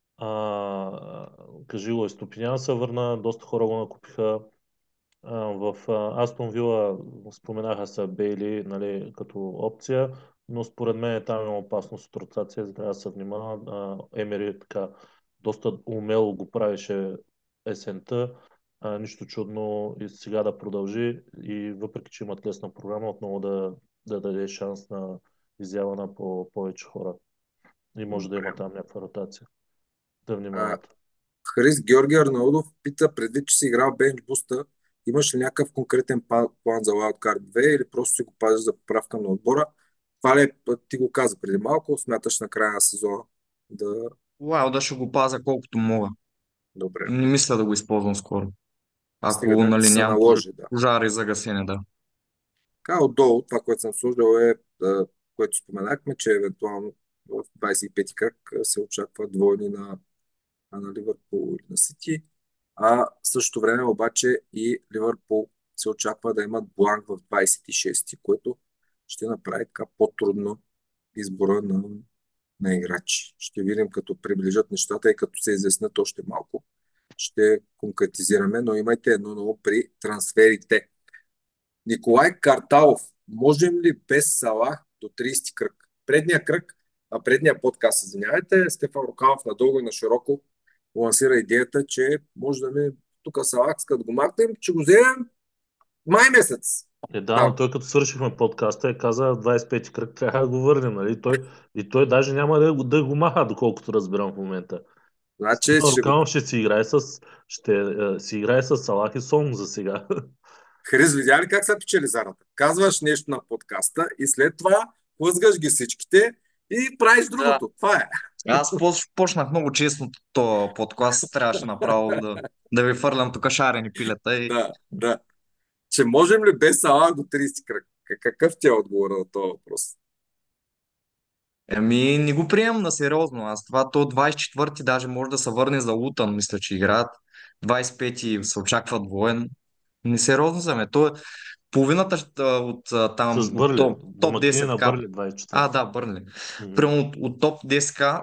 Кажи и Стопинян се върна. Доста хора го накупиха. В Астон Вила споменаха се Бейли, нали, като опция, но според мен там има опасност от ротация, за трябва да се внимава. Емери така доста умело го правеше есента. Нищо чудно и сега да продължи и въпреки, че имат лесна програма, отново да даде шанс на изява на повече хора. И може да Добре. има там някаква ротация. Да А, внимават. Хрис Георги Арнаудов пита, предвид, че си играл бенч буста, имаш ли някакъв конкретен план за Wildcard 2 или просто си го пазиш за поправка на отбора? Това ли ти го каза преди малко, смяташ на края на сезона да... Уау, да ще го пазя колкото мога. Добре. Не мисля да го използвам скоро. Стига Ако да не ти нали, се нямам наложи, да. пожари за гасене, да. Така, отдолу, това, което съм служил което споменахме, че евентуално в 25-ти кръг се очаква двойни на Ливърпул или на Сити. В същото време обаче и Ливърпул се очаква да имат бланк в 26-ти, което ще направи така по-трудно избора на играчи. Ще видим като приближат нещата и като се изяснят още малко. Ще конкретизираме, но имайте едно ново при трансферите. Николай Карталов, можем ли без Салах до 30 кръг? Предния кръг предния подкаст, извинявайте, Стефан Рукавов надълго и на широко лансира идеята, че може да ми тук Салах, като го махнем, че го вземем май месец. Да, но Там. той като свършихме подкаста каза 25-ти кръг трябва да го върнем, нали? И той даже няма да го маха, доколкото разбирам в момента. Значи Стефан ще го... Руканов ще си играе с Салах и Сон за сега. Хрис, видя ли как се печели зарата? Казваш нещо на подкаста и след това плъзгаш ги всичките и правиш Да. другото. Това е. Аз почнах много честно то подкаст, трябваше направо да ви фърлям тук шарени пилета и Да, да. Че можем ли без Салах до 30 кръг? Какъв ти е отговор на този въпрос? ами не го приемам на сериозно. Аз това то 24-ти даже може да се върне за Лутън, мисля, че играят. 25-ти се очаква двоен. Несериозно за мен. То е половината там С от Бърли. топ Домакини на 10к. Бърли 24. А, да, Бърнли. Мгм. Прямо от топ 10к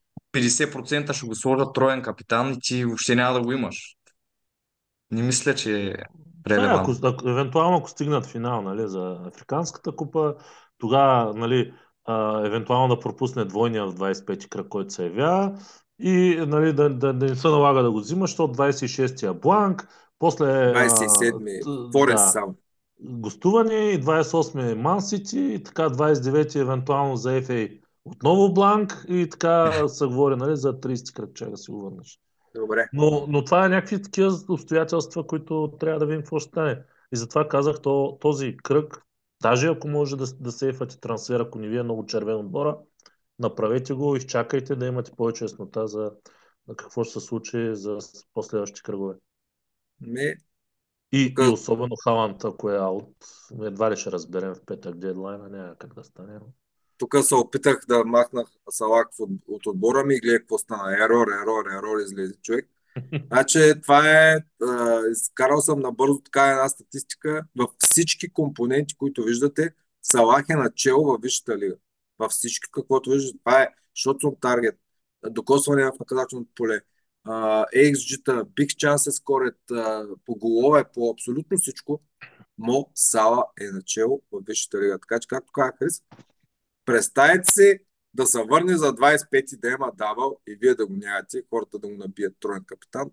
50% ще го сложат троен капитан и ти въобще няма да го имаш. Не мисля, че е Това е, ако, релевантно. евентуално ако стигнат финал, нали, за Африканската купа, тогава, нали, евентуално да пропусне двойния в 25-ти кръг, който се явява и нали, да не се налага да го взима, защото 26-тия Бланк, после 27-ми Форест да, само. Да. гостуване и 28-ми Ман Сити и така 29-ти евентуално за FA отново Бланк и така се говори нали, за 30 кръг, че да си го върнеш. Добре. Но това е някакви такива обстоятелства, които трябва да видим какво ще стане. И затова казах, този кръг, даже ако може да сейфате трансфер, ако не ви е много червен отбора, направете го, изчакайте да имате повече яснота за какво ще се случи за последващите кръгове. Ме, тук И особено Халанд, ако е аут, едва ли ще разберем в петък дедлайна, няма как да стане. тук се опитах да махна Салак от отбора ми и гледай какво стана. Ерор, излезе човек. Значи това е, изкарал съм набързо така една статистика. Във всички компоненти, които виждате, Салах е начало във Висшата лига. Във всички, каквото виждате, това е shots on target, докосване в наказателното поле, XG-та, big chances scored, по голове, по абсолютно всичко. Мо Сала е начало във Висшата лига. Така че, както казах Крис, представете си да се върне за 25-ти да има давал и вие да го нямате, хората да го набият троен капитан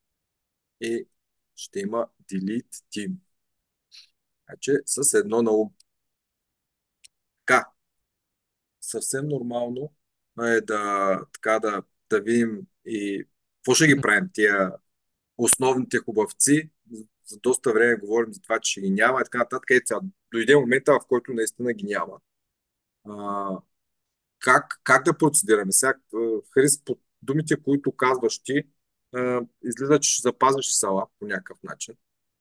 и ще има Delete Team. Значи с едно на ум. Така, съвсем нормално е да видим и какво ще ги правим тия основните хубавци. За доста време говорим за това, че ще ги няма и така нататък. Сега дойде момента, в който наистина ги няма. А, как да процедираме? Сега, Хрис, по думите, които казваш ти, излиза, че ще запазваш Сала по някакъв начин.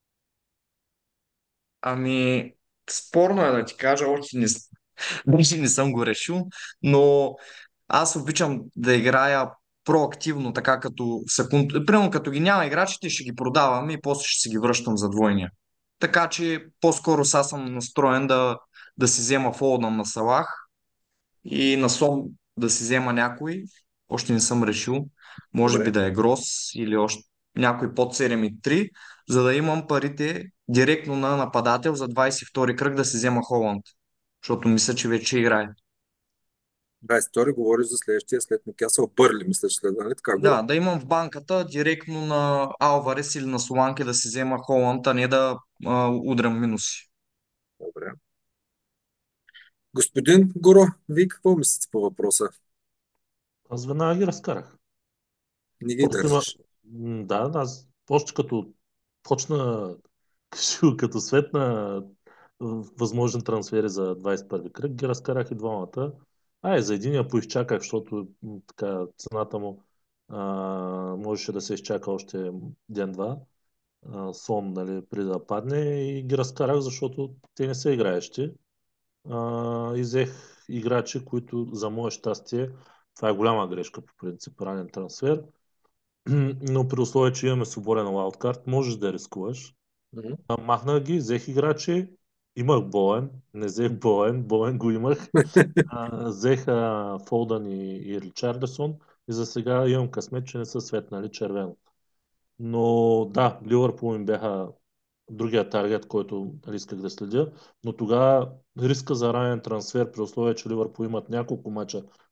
Ами, спорно е да ти кажа, още не съм го решил, но аз обичам да играя проактивно, така като секунд... Примерно като ги няма играчите, ще ги продавам и после ще си ги връщам за двойния. Така че по-скоро сега съм настроен да си взема фолда на Салах и на Сон да си взема някой. Още не съм решил. Може би Добре. да е Грос или още някой под 7,3, за да имам парите директно на нападател за 22 кръг да си взема Холанд. Защото мисля, че вече играе. 22 говориш за следващия след Нюкасъл Бърли, мисля, че след, нали така горе. Да имам в банката директно на Алварес или на Соланке да си взема Холанд, а не да удрям минуси. Добре. Господин Горо, вие какво мислите по въпроса? Аз веднага ги разкарах. Не ги Просто има. държиш. Да, аз още като почна като светна възможни трансфери за 21 кръг, ги разкарах и двамата. За единия поизчаках, защото така цената му можеше да се изчака още ден-два. Сон, нали, преди да падне и ги разкарах, защото те не са играещи. И взех играчи, които за мое щастие, това е голяма грешка по принцип, ранен трансфер, но при условие, че имаме свободен лаудкарт, можеш да рискуваш. Мгм. Махнах ги, взех играчи, имах Боен, не взех Боен го имах. Взех Фолдън и Ричарлисон и за сега имам късмет, че не са светнали червено. Но да, Ливърпул им бяха другия таргет, който нали, исках да следя, но тогава риска за ранен трансфер при условие, че Ливърпул имат няколко мача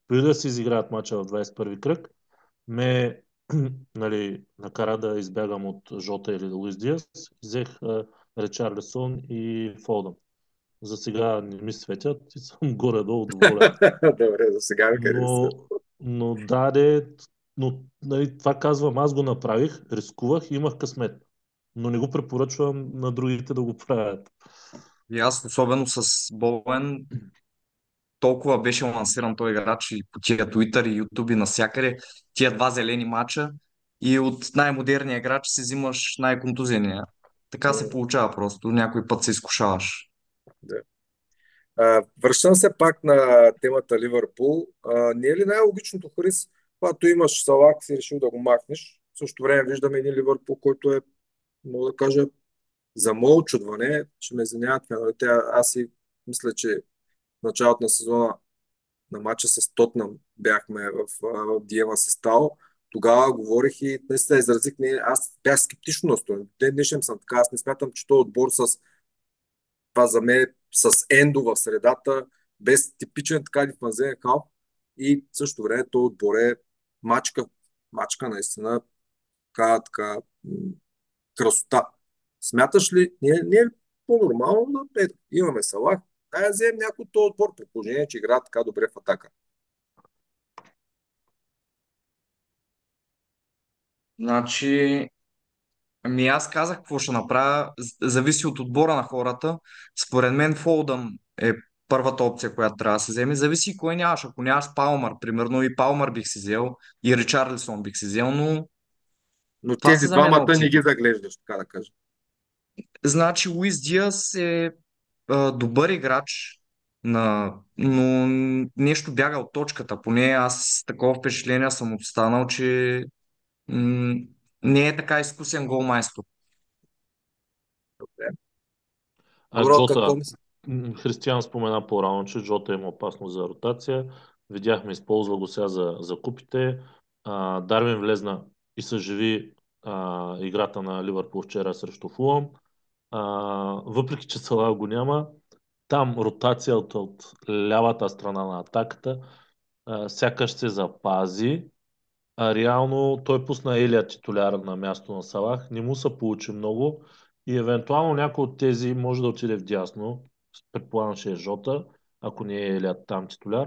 преди да си изиграят мача в 21-ви кръг, ме нали, накара да избягам от Жота или Луис Диас. Взех Ричарлисон и Фолдън. За сега не ми светят и съм горе-долу доволен. Добре, за сега ми хареса. Но, но даде, но нали, това казвам, аз го направих, рискувах и имах късмет. Но не го препоръчвам на другите да го правят. И аз, особено с Болен, толкова беше лансиран този играч и по тия Twitter и YouTube и навсякъде, тия два зелени мача и от най-модерния играч си взимаш най-контузения. Така се М, получава просто. Някой път се изкушаваш. Да. Връщам се пак на темата Ливърпул. Не е ли най-логичното, Харис, когато имаш Салах, си решил да го махнеш? В същото време виждаме един Ливърпул, който е, мога да кажа, за мое очудване, ще ме извиняват феновете. Аз си мисля, че в началото на сезона на матча с Тотнам бяхме в Диема с Тао. Тогава говорих и наистина изразих, не, аз бях скептично настроен. Ден днешен съм така, аз не смятам, че този отбор с това за мен с Ендо в средата, без типичен така дифанзивен халф и в същото време този отбор е мачка, мачка наистина красота. Смяташ ли, не е ли по-нормално да имаме Салах, дай да вземем някой от този отбор, при положение, че играят така добре в атака. Значи, ами аз казах какво ще направя. Зависи от отбора на хората. Според мен Фолдън е първата опция, която трябва да се вземе. Зависи кой нямаш. Ако нямаш Палмър, примерно и Палмър бих си взел, и Ричарлисон бих си взел, но Но това тези са за мен двамата не ги опциите. заглеждаш, така да кажа. Значи Луис Диас е добър играч, но нещо бяга от точката. Поне аз с такова впечатление съм останал, че м- не е така изкусен голмайстор. Добре. А Добро, Джота, какво мисля? Християн спомена по-рано, че Джота има опасност за ротация. Видяхме, използва го сега за купите. Дарвин влезна и съживи играта на Ливърпул вчера срещу Фулъм. А, въпреки, че Салах го няма, там ротацията от лявата страна на атаката сякаш се запази. А реално той пусна Елия титуляр на място на Салах. Не му се получи много и евентуално някой от тези може да отиде в дясно. Предполагам, че е Жота, ако не е Елия там титуляр.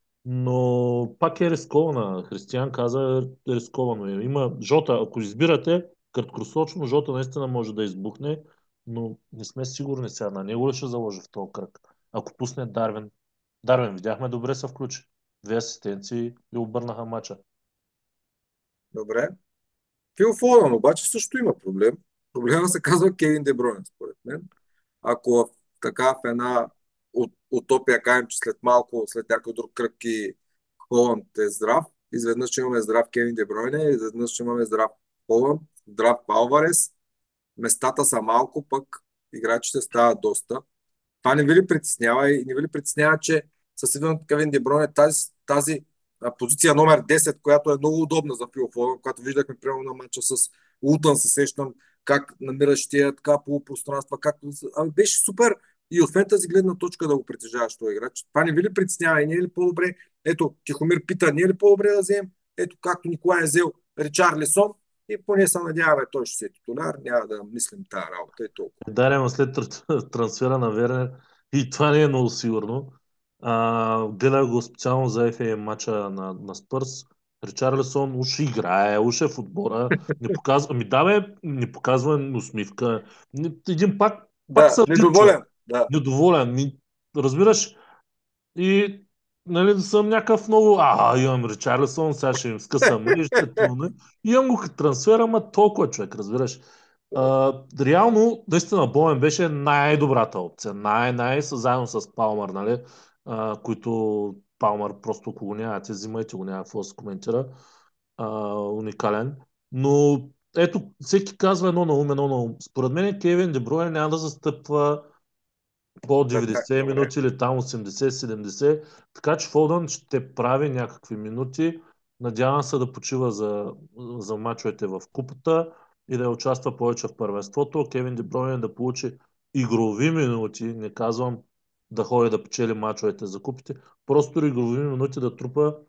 Но пак е рискована. Християн каза рисковано е. Има Жота, ако избирате краткосрочно, Жота наистина може да избухне, но не сме сигурни сега. На него ли ще заложи в този кръг? Ако пусне Дарвин. Дарвин, видяхме, добре се включи. Две асистенции и обърнаха мача. Добре. Фил Фодън обаче също има проблем. Проблема се казва Кевин Дебройн, според мен. Ако така в една утопия кажем, че след малко, след някой друг кръг и Холанд е здрав, изведнъж ще имаме здрав Кевин Дебройне, изведнъж ще имаме здрав Холанд, здрав Алварес, местата са малко, пък играчите стават доста. Това не ви ли притеснява и не ви ли притеснява, че със идването на Кевин Дебройн е тази позиция номер 10, която е много удобна за Фил Фоден, когато виждахме прямо на матча с Лутън, се сещам как намираш тия така полупространства, беше супер и от фентази гледна точка да го притежаваш този играч. Това не ви ли притеснява и не е ли по-добре? Ето, Тихомир пита, не е ли по-добре да вземем? Ето, както Николай е взел Ричарлисон и поне се надяваме, той ще си е титуляр, няма да мислим тази работа и толкова. Дарем след трансфера на Вернер и това не е много сигурно. Гледах го специално за FA матча на Спърс. Ричарлисон уж играе, уж е в отбора. Не показва, ами да бе, не показва усмивка. Един пак Да, сърдит човек. недоволен. Да. Недоволен. Разбираш? И нали, съм някакъв много, имам Ричарлисон, сега ще им скъсам и ще тълна. Имам го като трансфер, ама толкова човек, разбираш. Реално, наистина, Бомен беше най-добрата опция. Заедно с Палмър, нали? Които Палмър просто ако го нямате, взимайте го, няма какво да се коментира. Уникален. Но ето, всеки казва едно на ум, едно на ум. Според мен Кевин Дебройн няма да застъпва по Да, 90 добре. минути или там 80-70. Така че Фолдън ще прави някакви минути. Надявам се да почива за мачовете в купата и да участва повече в първенството. Кевин Дебройн да получи игрови минути. Не казвам да ходи да печели мачовете за купите. Просто игрови минути да трупа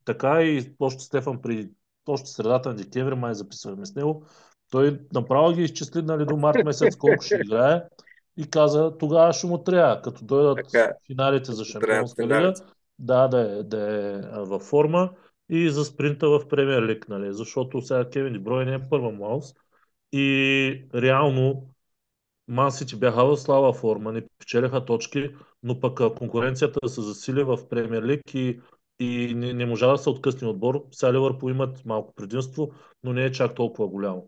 така и още Стефан при още средата на декември май записваме с него. Той направо ги изчисли, нали, до март месец колко ще играе и каза, тогава ще му трябва, като дойдат Така, финалите за като трябва Шампионска лига, финалите. да е във форма и за спринта в Премьер Лиг, нали, защото сега Кевин Де Бройн е първа младост и реално Ман Сити бяха в слаба форма, не печелиха точки, но пък конкуренцията се засили в Премьер Лиг и не можа да се откъсне отбор. Сега Ливърпул имат малко предимство, но не е чак толкова голямо.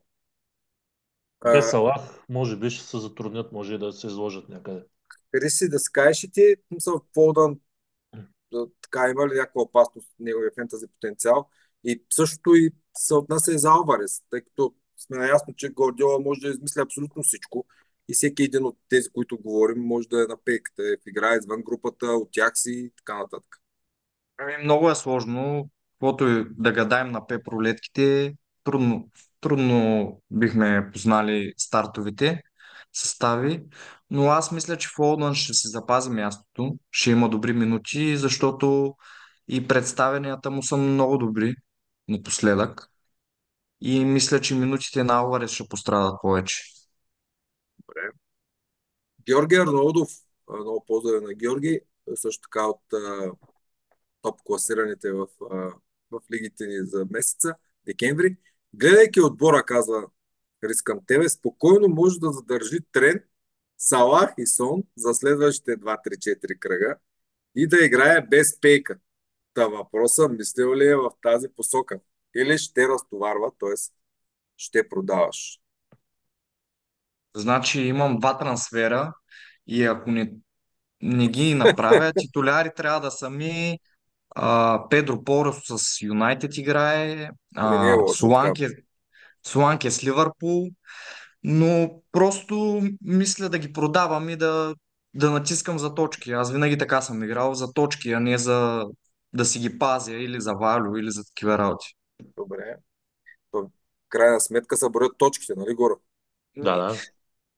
Без А, Салах, може би ще се затруднят, може и да се изложат някъде. Хареси да скажеш и ти, мисъл, Фолдън, така има ли някаква опасност от неговия фентази потенциал? И същото и се отнася и за Алварес, тъй като сме наясно, че Гвардиола може да измисли абсолютно всичко и всеки един от тези, които говорим, може да е на пейката, играе извън групата, от тях си и така нататък. Ами, много е сложно. Каквото и да гадаем на пеп рулетките, трудно бихме познали стартовите състави. Но аз мисля, че Фолдън ще си запази мястото, ще има добри минути, защото и представенията му са много добри напоследък. И мисля, че минутите на Алварес ще пострадат повече. Добре. Георги Арнаудов, много поздраве на Георги, също така от топ класираните в лигите ни за месеца, декември. Гледайки отбора, казва Крис към тебе, спокойно може да задържи тренд Салах и Сон за следващите 2-3-4 кръга и да играе без пейка. Та въпроса, мислил ли е в тази посока? Или ще разтоварва, т.е. ще продаваш? Значи имам два трансфера и ако не ги направя, титуляри трябва да са ми Педро Поро с Юнайтед играе, Ами не е лошо така. Соланке с Ливърпул, но просто мисля да ги продавам и да натискам за точки. Аз винаги така съм играл за точки, а не за да си ги пазя или за валю, или за такива работи. Добре. То, в крайна сметка са броят точките, нали горе? Да, да.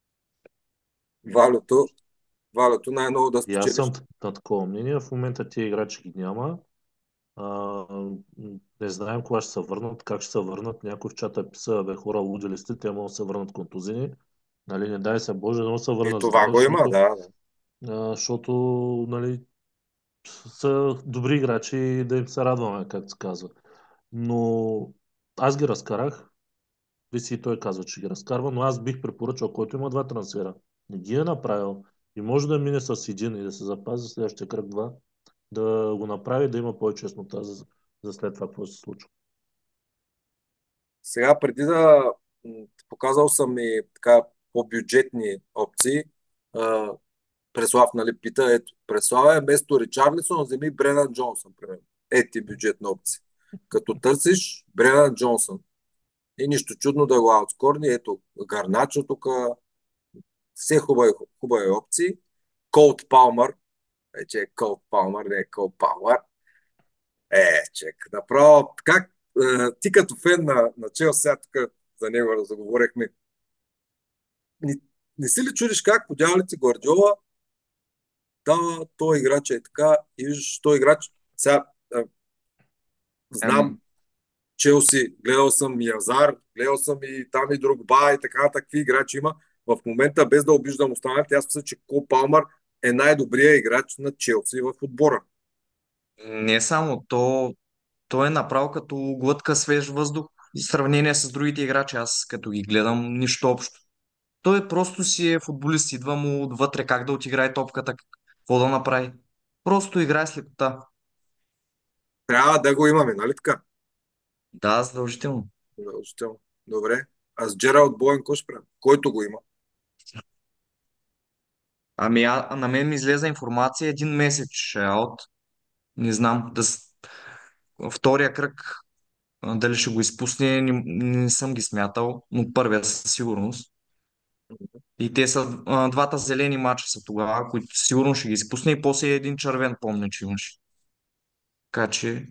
Валюто, валюто най-много да И аз съм спечелиш. на такова мнение. В момента тия играчи ги няма. А, не знаем кога ще се върнат, как ще се върнат. Някой в чата писа, бе, хора, луди ли сте, те могат да се върнат контузини. Нали, не дай се Боже, да не се И върнат това здрави, го има, да. Да. защото нали, са добри играчи и да им се радваме, както се казва. Но аз ги разкарах. Виси и той казва, че ги разкарва, но аз бих препоръчал, който има два трансфера. Не ги е направил и може да мине с един и да се запази за следващия кръг два, да го направи, да има повече яснота за след това какво се случва. Сега, преди да показал съм и така по-бюджетни опции, а, Преслав, нали, пита, ето, Преслав е вместо Ричарлисон, вземи Бренан Джонсън, примерно. Ети бюджетна опция. Като търсиш Бренан Джонсън и нищо чудно да го аутскорни, ето, Гарначо тук, все хубави опции. Колт Палмър, че е Колт Палмър, не е Колт Палмър. Чек, направо, как ти като фен на Челси, сега тук за него да заговорихме, не, не си ли чудиш как по дяволите Гвардиола, да, той играч е така, и виждаш, той играч, сега знам Ем, Челси, гледал съм и Азар, гледал съм и там и Другба и така, такви играчи има. В момента, без да обиждам останалите, аз мисля, че Кол Палмър е най-добрият играч на Челси в отбора. не само то е направо като глътка свеж въздух в сравнение с другите играчи. Аз като ги гледам, нищо общо. Той просто си е футболист, идва му отвътре как да отиграе топката, какво да направи. Просто играе с лекота. Трябва да го имаме, нали така? Да, задължително. Задължително. Добре. А с Джералд Боен какво ще правим? Който го има. Ами на мен ми излезе информация един месец ще е аут. Не знам. Втория кръг дали ще го изпусне, не съм ги смятал, но първия със сигурност. И те са двата зелени мача са тогава, които сигурно ще ги изпусне и после един червен, помня, че имаш. Така че,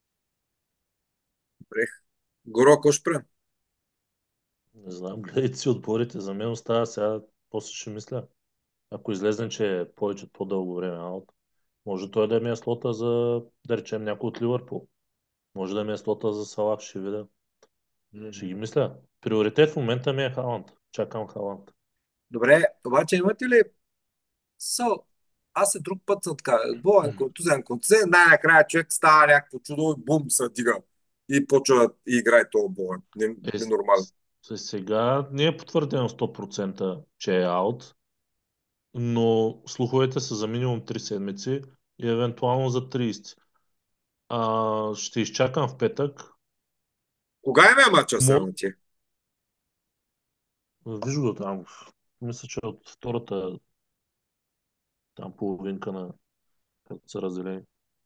Добре. Горо, какво ще правим? Не знам, гледайте си отборите. За мен остава сега, после ще мисля. Ако излезе, че е повече по-дълго време аут, може той да ми е слота за, да речем, някой от Ливърпул. Може да ми е слота за Салах, ще видя. Ще ги Мгм. мисля. Приоритет в момента ми е Халанд. Чакам Халанд. Добре, обаче имате ли So, аз друг път съм така, болен, контузен, най-накрая човек става някакво чудо и бум, се дига и почва да играе този болен. Е, Ненормално. сега не е потвърдено 100%, че е аут, но слуховете са за минимум 3 седмици и евентуално за 30. Ще изчакам в петък. Кога е мача сега Мо... на ти? Виж го там. Мисля, че от втората там половинка на като са разделени.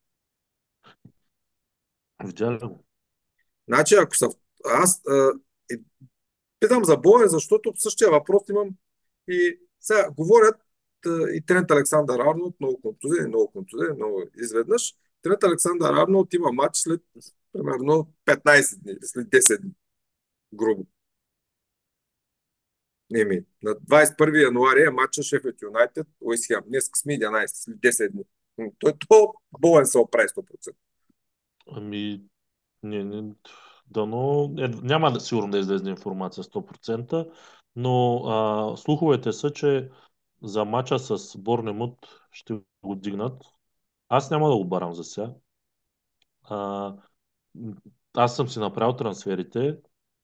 Видя ли го? Значи, ако са... Аз и питам за болен, защото същия въпрос имам и сега говорят и Трент Александър Арнолд, много контузен, много изведнъж. Трент Александър Арнолд има матч след примерно 15 дни, или след 10 дни, грубо. Еми, на 21 януари е матча Шефът Юнайтед, Уест Хем. Днес сме 11, след 10 дни. Той то болен се оправи 100%. Ами, не, дано, няма сигурно да излезе информация 100%, но слуховете са, че за мача с Борнемут ще го дигнат. Аз няма да го барам за сега. А, аз съм си направил трансферите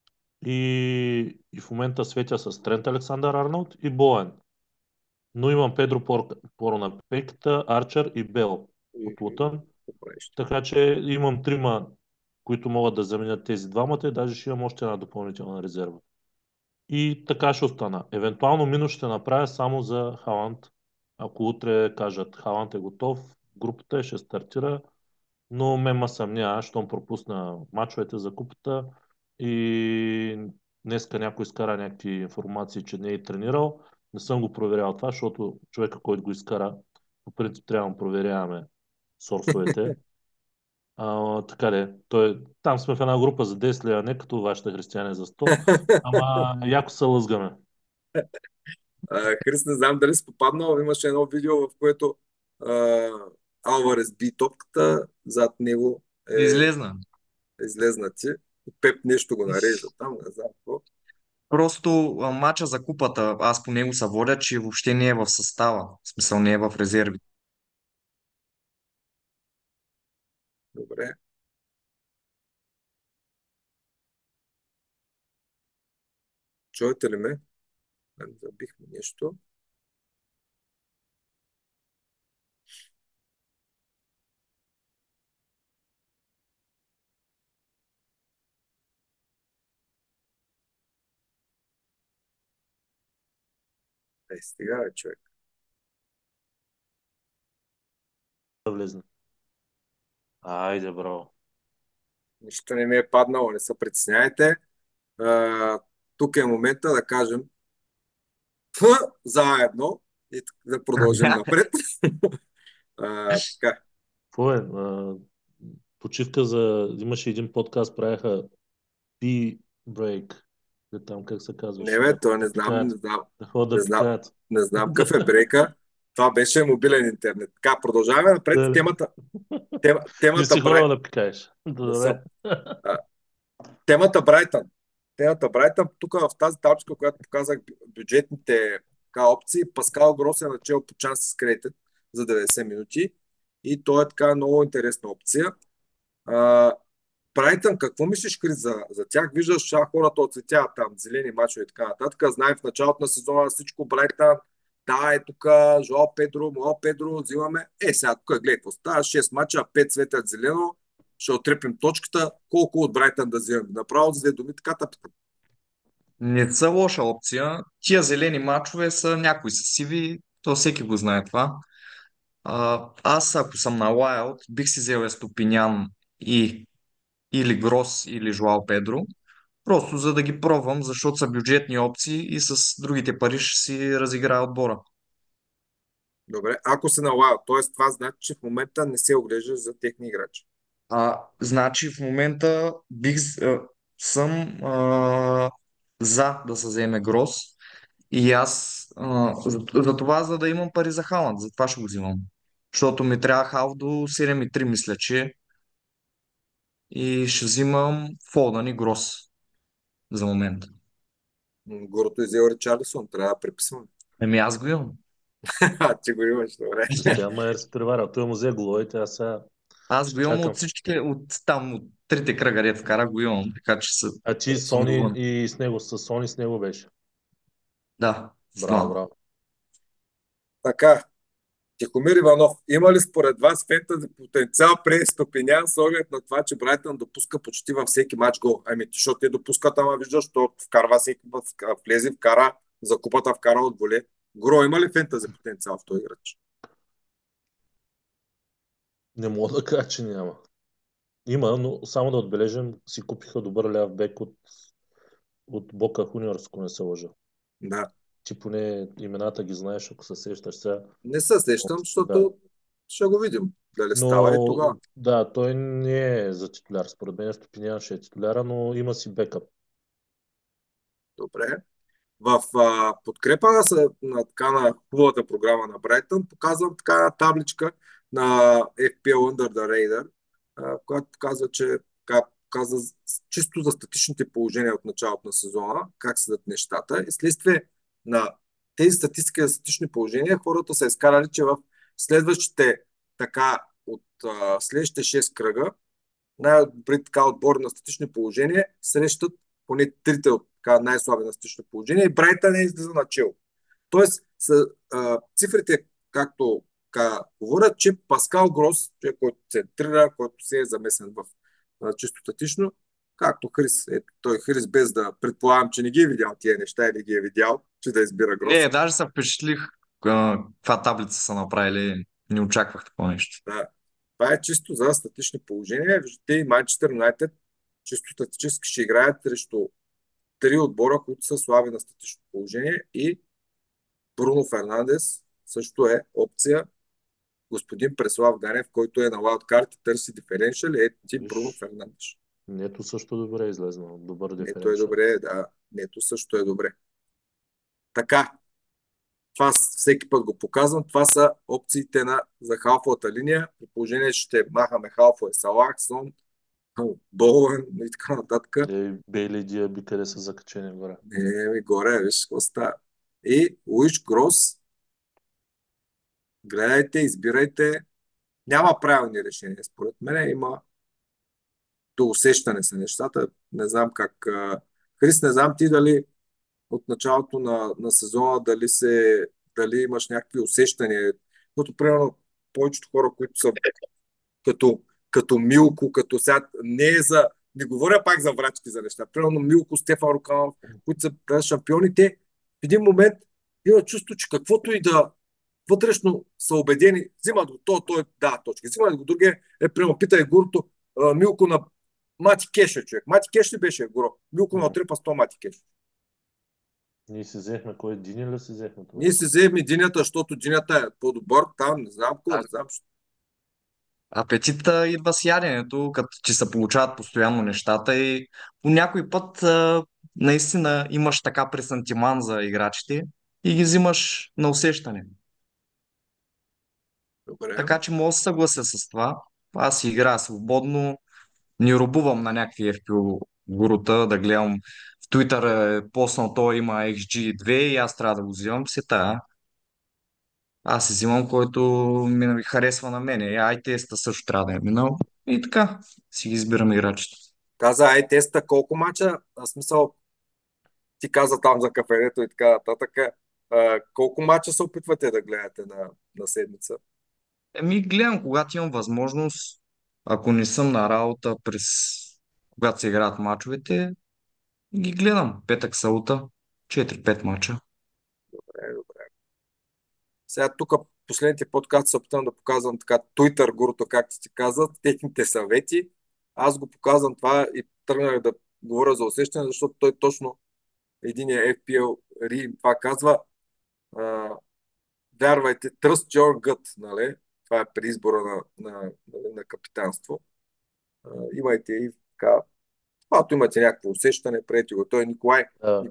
и в момента светя с Трент Александър Арнолд и Боен. Но имам Поро на пеката, Арчер и Бел И от Лутън. какво правиш? Така че имам трима, които могат да заменят тези двамата и даже ще имам още една допълнителна резерва. И така ще остана. Евентуално минус ще направя само за Халанд. Ако утре кажат Халанд е готов, групата ще стартира, но мен ма съмнява, щом пропусна мачовете за купата и днеска някой изкара някакви информации, че не е тренирал. Не съм го проверял това, защото човека, който го изкара, по принцип трябва да проверяваме сорсовете. Така де, там сме в една група за 10 лева, не като вашите християни за 100, ама яко се лъзгаме. Хрис, не знам дали си попаднал, имаше едно видео, в което а, Алварес би топката, зад него е Излезна. излезнати. Пеп нещо го нарежда там, не знам какво. Просто мача за купата, аз по него се водя, че въобще не е в състава. В смисъл не е в резерви. Добре. Чуете ли ме? Забихме нещо. Стига, бе, човек. Да влезне. Айде, браво. Нищо не ми е паднало, не се притесняйте. Тук е момента да кажем Т заедно и да продължим напред. Така. Какво е? Почивка за... Имаше един подкаст, правяха Pee Break. Там как се Не, казваше? бе, то Да не знам, не пикаят. знам, Да ходят не да знам, пикаят. не знам какъв е брейка. Това беше мобилен интернет. Така, продължаваме напред. Да, не Темата си ходил Брайт. да пикаеш. Не съм. Добре. А, темата Брайтън. Темата Брайтън, тук в тази табличка, която показах бюджетните така, опции, Паскал Грос е начал по Chances Created за 90 минути и то е така много интересна опция. А, Брайтън, какво мислиш, Крис, за тях? Виждаш, че хората оцветяват там, зелени мачове и така нататък. Знаем в началото на сезона всичко Брайтън. Да, е тук Жоао Педро, Моао Педро, взимаме. Сега тук гледай какво става. 6 мача, 5 светят зелено. Ще отрепим точката. Колко от Брайтън да вземем? Направо за две думи, така тъпка. Не са лоша опция. Тия зелени мачове са някои са сиви, то всеки го знае това. Аз, ако съм на Wild, бих си взел Естопинян и или Грос, или Жуал Педро, просто за да ги пробвам, защото са бюджетни опции и с другите пари ще си разиграя отбора. Добре, ако се налага, т.е. това значи, че в момента не се оглеждаш за техни играчи. Значи в момента съм за да се вземе Грос и аз за това, за да имам пари за Халанд, за това ще го взимам. Защото ми трябва хал до 7,3, мисля, че и ще взимам Фолдън и Грос за момента. Горото е взел Ричарлисон, трябва да преписвам. Еми аз го имам. Ти го имаш, добре. Тя ме е разпреварил. Той му взе головете, аз сега Аз ще го имам чакам. от всичките, от там, от трите кръга, дето вкара, го имам, така че А ти съм Сони доволен. и с него, с Сони с него беше. Да, Браво, знам. браво. Така, Тихомир Иванов, има ли според вас фентази потенциал при Стопинян с оглед на това, че Брайтън допуска почти във всеки матч гол? Ами, защото те допускат, ама виждаш, то вкарва всеки път, влезе, вкара, за купата вкара от воле. Гро, има ли фентази потенциал в този играч? Не мога да кажа, че няма. Има, но само да отбележим, си купиха добър ляв бек от Бока Хуниорс, ако не се лъжа. Да. Ти поне имената ги знаеш, ако се сещаш сега. Не се сещам, Да. защото ще го видим. Дали става и Но тогава. да, той не е за титуляр. Според мен Стопинян ще е титуляра, но има си бекъп. Добре. В подкрепа на, така, на хубавата програма на Брайтън показвам така една табличка на FPL Under the Radar, която показва, че така, показва чисто за статичните положения от началото на сезона, как седат нещата. И следствие на тези статистики за статични положения, хората са изкарали, че в следващите така от следващите 6 кръга най-добри така отбори на статични положения срещат поне трите от така най-слаби на статично положение и Брайтън не излиза на чел. Тоест, цифрите, както говорят, че Паскал Грос, човек, който центрира, който се е замесен в чисто статично, както Хрис. Ето, той Хрис, без да предполагам, че не ги е видял тия неща или ги е видял, че да избира Грос. Не, даже се впечатлих каква таблица са направили. Не очаквах такова нещо. Да. Това е чисто за статични положения. Виждате и Манчестър Юнайтед чисто статически ще играят срещу три отбора, които са слаби на статично положение и Бруно Фернандес също е опция. Господин Преслав Ганев, който е на лаудкарт и търси диференшъл, е ти Бруно Виж, Фернандеш. нето също добре е излезнал. Добър Нето е диференциал. добре, да. Нето също е добре. Така, това всеки път го показвам. Това са опциите за халфовата линия. При положение, че ще махаме халфове Салах, Сон, Болен и така нататък. Бейли и Диаби къде са закачени горе. Не, ми горе, виж какво става. И Луиш Грос, гледайте, избирайте. Няма правилни решения, според мен. Има до усещане са нещата. Не знам как. Хрис, не знам ти дали от началото на сезона дали имаш някакви усещания. Защото, примерно, повечето хора, които са като Милко, като сега, не говоря пак за врачки за неща. Примерно Милко, Стефан Руканов, които са шампиони, те в един момент имат чувство, че каквото и да вътрешно са убедени, взимат го той, да, точки. Взимат го другия, примерно, питай Гурто, Милко на Мати Кеш е човек. Мати Кеш ли беше Горо? Милко на отрепа 100 Мати Кеш. Ние си взехме кой Дини ли си взехме това? Ние си вземем Динята, защото Динята е по-добър. Там не знам какво, не знам. Апетита идва с яденето, като че се получават постоянно нещата и по някой път наистина имаш така пресантиман за играчите и ги взимаш на усещане. Добре. Така че мога да се съглася с това. Аз си играя свободно, не робувам на някакви FPO гурута, да гледам в Twitter е поснал, той има XG2 и аз трябва да го взимам се тая. Аз си взимам, който ми харесва на мене. И ай-теста също трябва да е минал. И така, си ги избирам играчите. Каза, теста колко мача, смисъл, ти каза там за кафенето и така нататък. Колко мача се опитвате да гледате на седмица? Еми, гледам, когато имам възможност, ако не съм на работа когато се играят мачовете, ги гледам. Петък, събота, 4-5 мача. Добре. Сега тук последните подкасти се опитам да показвам така Twitter гурото, както ти казват, техните съвети. Аз го показвам това и тръгнах да говоря за усещане, защото той точно единия FPL Ри това казва. А, вярвайте, trust your gut, нали? Това е при избора на капитанство. Имайте и така, когато имате някакво усещане, приети го. Той Да.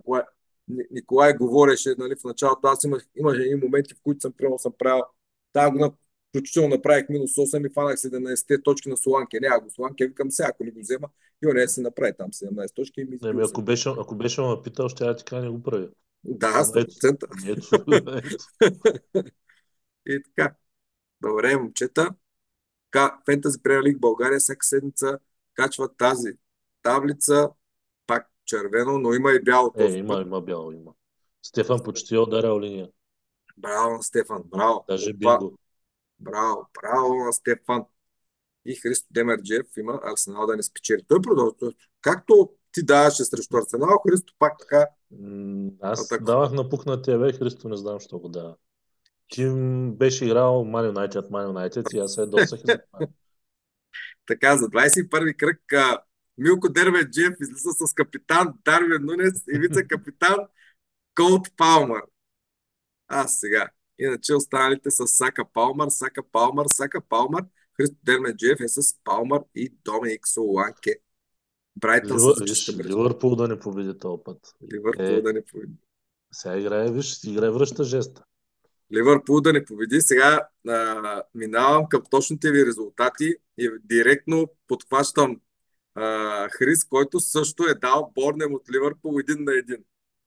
Николай говореше, нали, в началото. Аз имах един моменти, в които съм правил тази година Включително направих минус 8 и фанах 17 точки на Соланке. Не, ако Соланке викам сега, ако не го взема, и не се направи там 17 точки и ми Еми, избил се. ако беше ме питал, ще я ти кажа, не го прави. Да, Ама ето, 100%. ето, ето. И така. Добре, момчета. Фентази Премиер Лиг България всяка седмица качва тази таблица, пак червено, но има и бяло този път. Има бяло, има. Стефан почти е ударял линия. Браво на Стефан, браво. Даже Опа, бинго. браво, браво на Стефан. И Христо Демерджиев има Арсенал да не спечели. Той продължава. Както ти даваше срещу Арсенал, Христо пак така Аз атакува. давах напук тебе, Христо не знам, що го дава. Тим беше играл Man United и аз се досах за това. Така, за 21-ви кръг Милко Дербенджиев излиза с капитан Дарвин Нунес и вице-капитан Колт Палмър. Сега. Иначе останалите са Сака Палмър. Христо Дерменджиев е с Палмър и Доминик Соланке. Брайтън са за чиста мрежа. Ливърпул да не победи този път. Ливърпул да не победи. Сега играе връща жеста. Ливърпул да не победи. Сега минавам към точните ви резултати и директно подхващам Хрис, който също е дал Борнем от Ливърпул 1-1.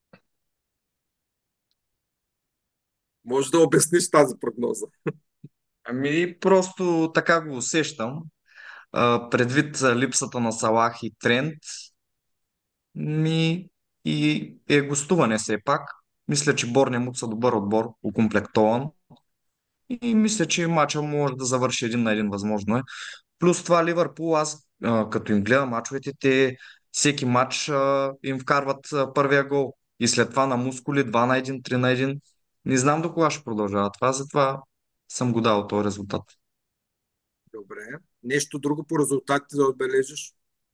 Може да обясниш тази прогноза. Ами, просто така го усещам. Предвид липсата на Салах и Трент, и е гостуване все пак. Мисля, че Борнемут са добър отбор, окомплектован. И мисля, че матча може да завърши 1-1, възможно е. Плюс това Ливърпул, аз като им гледам мачовете, те всеки матч им вкарват първия гол. И след това на мускули 2-1, 3-1. Не знам до кога ще продължава това, затова съм го дал този резултат. Добре. Нещо друго по резултатите да отбележиш?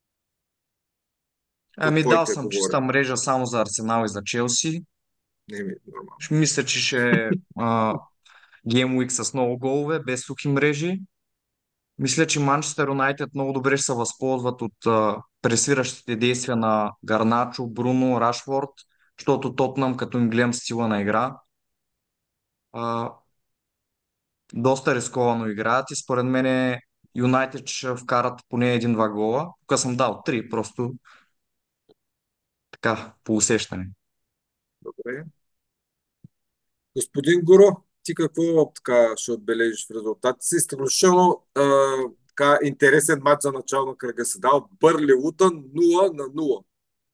По Ами дал твоите съм говоря. чиста мрежа само за Арсенал и за Челси. Не ми е нормално. Мисля, че ще е Game Week с много голове, без сухи мрежи. Мисля, че Манчестър Юнайтед много добре ще се възползват от пресиращите действия на Гарначо, Бруно, Рашфорд, защото Тотнъм, като им гледам стила на игра, а, доста рисковано играят и според мен Юнайтед ще вкарат поне един-два гола. Тук съм дал три, просто така, по усещане. Добре. Господин Горо, ти какво така ще отбележиш в резултатите си? Изключително така интересен матч за начало на кръга се дал. Бърли Лутън 0-0.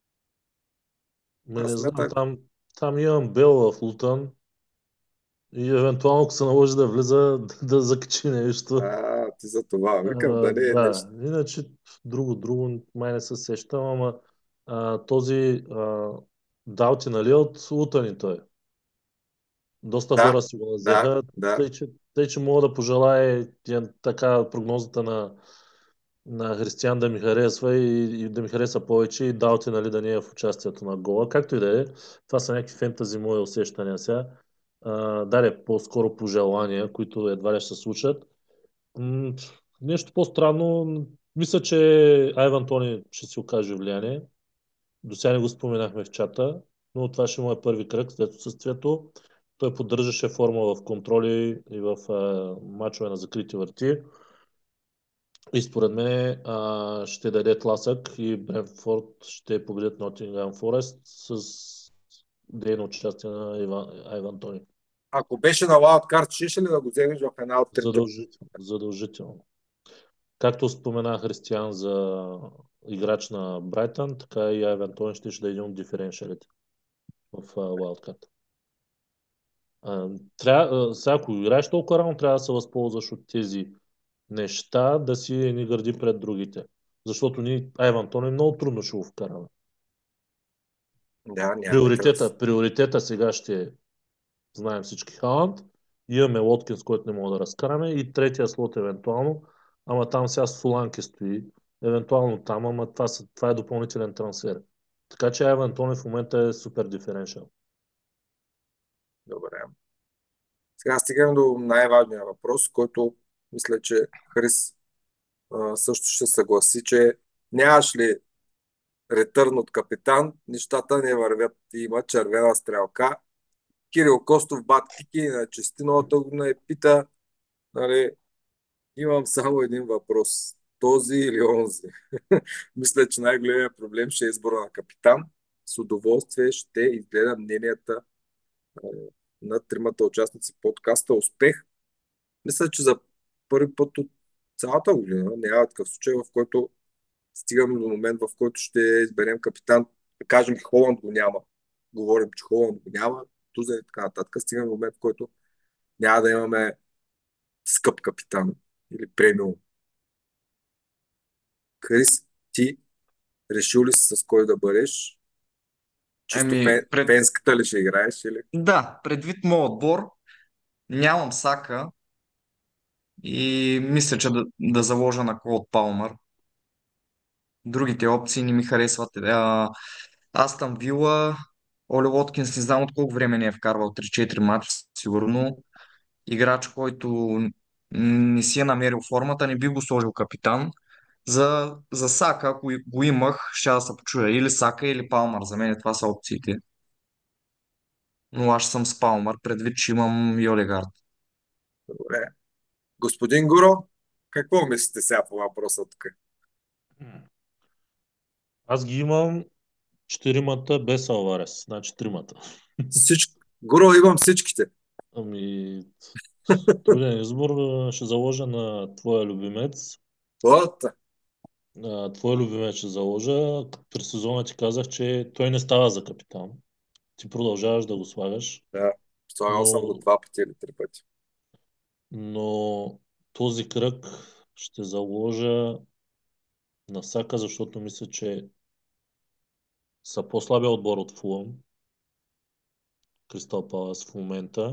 Не Аз знам, сметах. там имам Бел в Лутън и евентуално, ако се наложи да влиза, да закачи нещо. Ти за това. Викам да не е нещо. Да, иначе друго май не се сещам, ама този Далти, нали, от Лутън той. Доста Да, хора си го да, взеха, да. тъй, че мога да пожелая така прогнозата на Християн да ми харесва и да ми хареса повече и Далти, нали, да не е в участието на гола. Както и да е, това са някакви фентази мои усещания сега. Даре по-скоро пожелания, които едва ли ще се случат. М, Нещо по-странно. Мисля, че Айван Тони ще си окаже влияние. До сега не го споменахме в чата, но това ще му е първи кръг след отсъствието. Той поддържаше форма в контроли и в мачове на закрити врати. И според мен ще даде тласък и Брентфорд ще победят Нотингъм Форест с дейно участие на Айван Тони. Ако беше на лаудкарт, ще ли да го вземеш в една от трите? Задължително. Както спомена Християн за играч на Брайтън, така и Айван Тони ще да е един от диференшалите в Wildcard. Сега, ако играеш толкова рано, трябва да се възползваш от тези неща, да си ни гърди пред другите. Защото ние Айван Тони много трудно ще го вкараме. Да, няма такъв. Приоритета сега ще е, знаем всички, Халанд. Имаме Лоткинс, който не мога да разкараме и третия слот евентуално. Ама там сега Соланки стои. Евентуално там, ама това е допълнителен трансфер. Така че Айван Тони в момента е супер диференшъл. Добре. Сега стигам до най-важния въпрос, който мисля, че Хрис също ще съгласи, че нямаш ли ретърн от капитан, нещата не вървят. Има червена стрелка. Кирил Костов, бат Кики, на чести новата година и пита Нали, имам само един въпрос. Този или онзи? Мисля, че най-големият проблем ще е избора на капитан. С удоволствие ще изгледам мненията а, на тримата участници в подкаста. Успех! Мисля, че за първи път от цялата година няма такъв случай, в който стигаме до момент, в който ще изберем капитан. Да кажем, Холанд го няма. Говорим, че Холанд го няма. Тузен и така нататък. Стигаме до момент, в който няма да имаме скъп капитан или премиум. Крис, ти решил ли си с кой да бъдеш? Чисто Еми, фенската ли ще играеш или? да, предвид моят отбор, нямам Сака и мисля, че да заложа на Клод Палмър. Другите опции не ми харесват. Астън Вила, Оли Уоткинс не знам от колко време не е вкарвал 3-4 мача, сигурно. Играч, който не си е намерил формата, не би го сложил капитан. За Сака, ако го имах, ще да се почуя. Или Сака, или Палмър. За мен това са опциите. Но аз съм с Палмър, предвид, че имам Йолегард. Добре. Господин Горо, какво мислите сега по въпроса тук? Аз ги имам четиримата без Алварес. Значи тримата. Горо, имам всичките. Ами, труден избор. Ще заложа на твоя любимец. Вот. Твоя любимец ще заложа. При сезона ти казах, че той не става за капитан. Ти продължаваш да го слагаш. Да, слагал съм го Но, два пъти или три пъти. но този кръг ще заложа на Сака, защото мисля, че са по-слабия отбор от Фулъм. Кристал Палас в момента.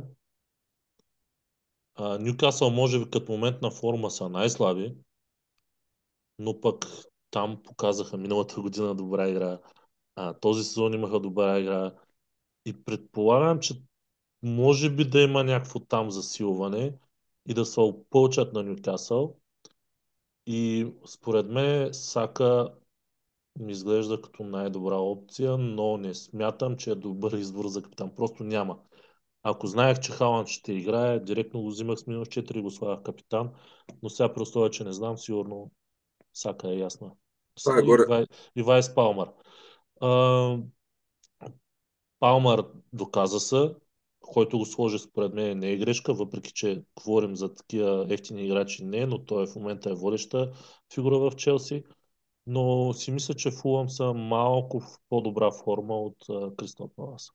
Нюкасъл може би като момент на форма са най-слаби, но пък там показаха миналата година добра игра. Този сезон имаха добра игра. И предполагам, че може би да има някакво там засилване и да се опълчат на Нюкасъл. И според мен Сака ми изглежда като най-добра опция, но не смятам, че е добър избор за капитан. Просто няма. Ако знаех, че Халанд ще играе, директно го взимах с минус 4 и го слагах капитан, но сега при условие, че не знам, сигурно Сака е ясна. Това е горе. И Вайс Палмър. А, Палмър доказа се, който го сложи според мен не е грешка, въпреки че говорим за такива ефтини играчи не, но той в момента е водеща фигура в Челси. Но си мисля, че Фулъм са малко в по-добра форма от Кристал Палас.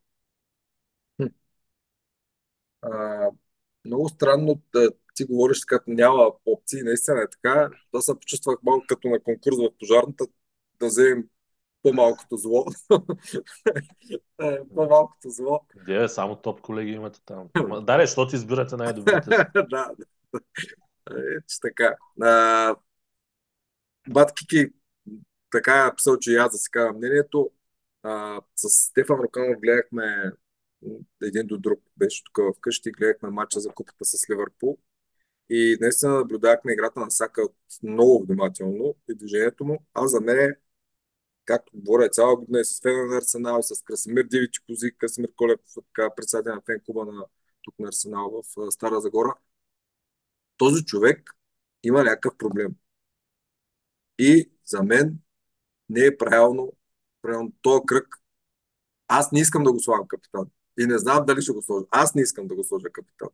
А, много странно да ти говориш, като няма опции, наистина е така. Да се почувствах малко като на конкурс в пожарната, да вземем по-малкото зло. По-малкото зло. Де, само топ колеги имате там. Да, защото избирате най-добрите си. Да, че така. Бат Кики така е писал, че и аз да си кажа мнението. С Стефан Роканов гледахме един до друг, беше тук вкъщи, гледахме матча за купата с Ливърпул и наистина наблюдавахме играта на Сака много внимателно и движението му. Аз за мен, както говоря цяла година и с фена на Арсенал, с Красимир Дивичи Кози, Красимир Колев, така председател на фен клуба на, тук на Арсенал в Стара Загора, този човек има някакъв проблем. И за мен не е правилно този кръг. Аз не искам да го слагам капитан. И не знам дали ще го сложа. Аз не искам да го сложа капитан.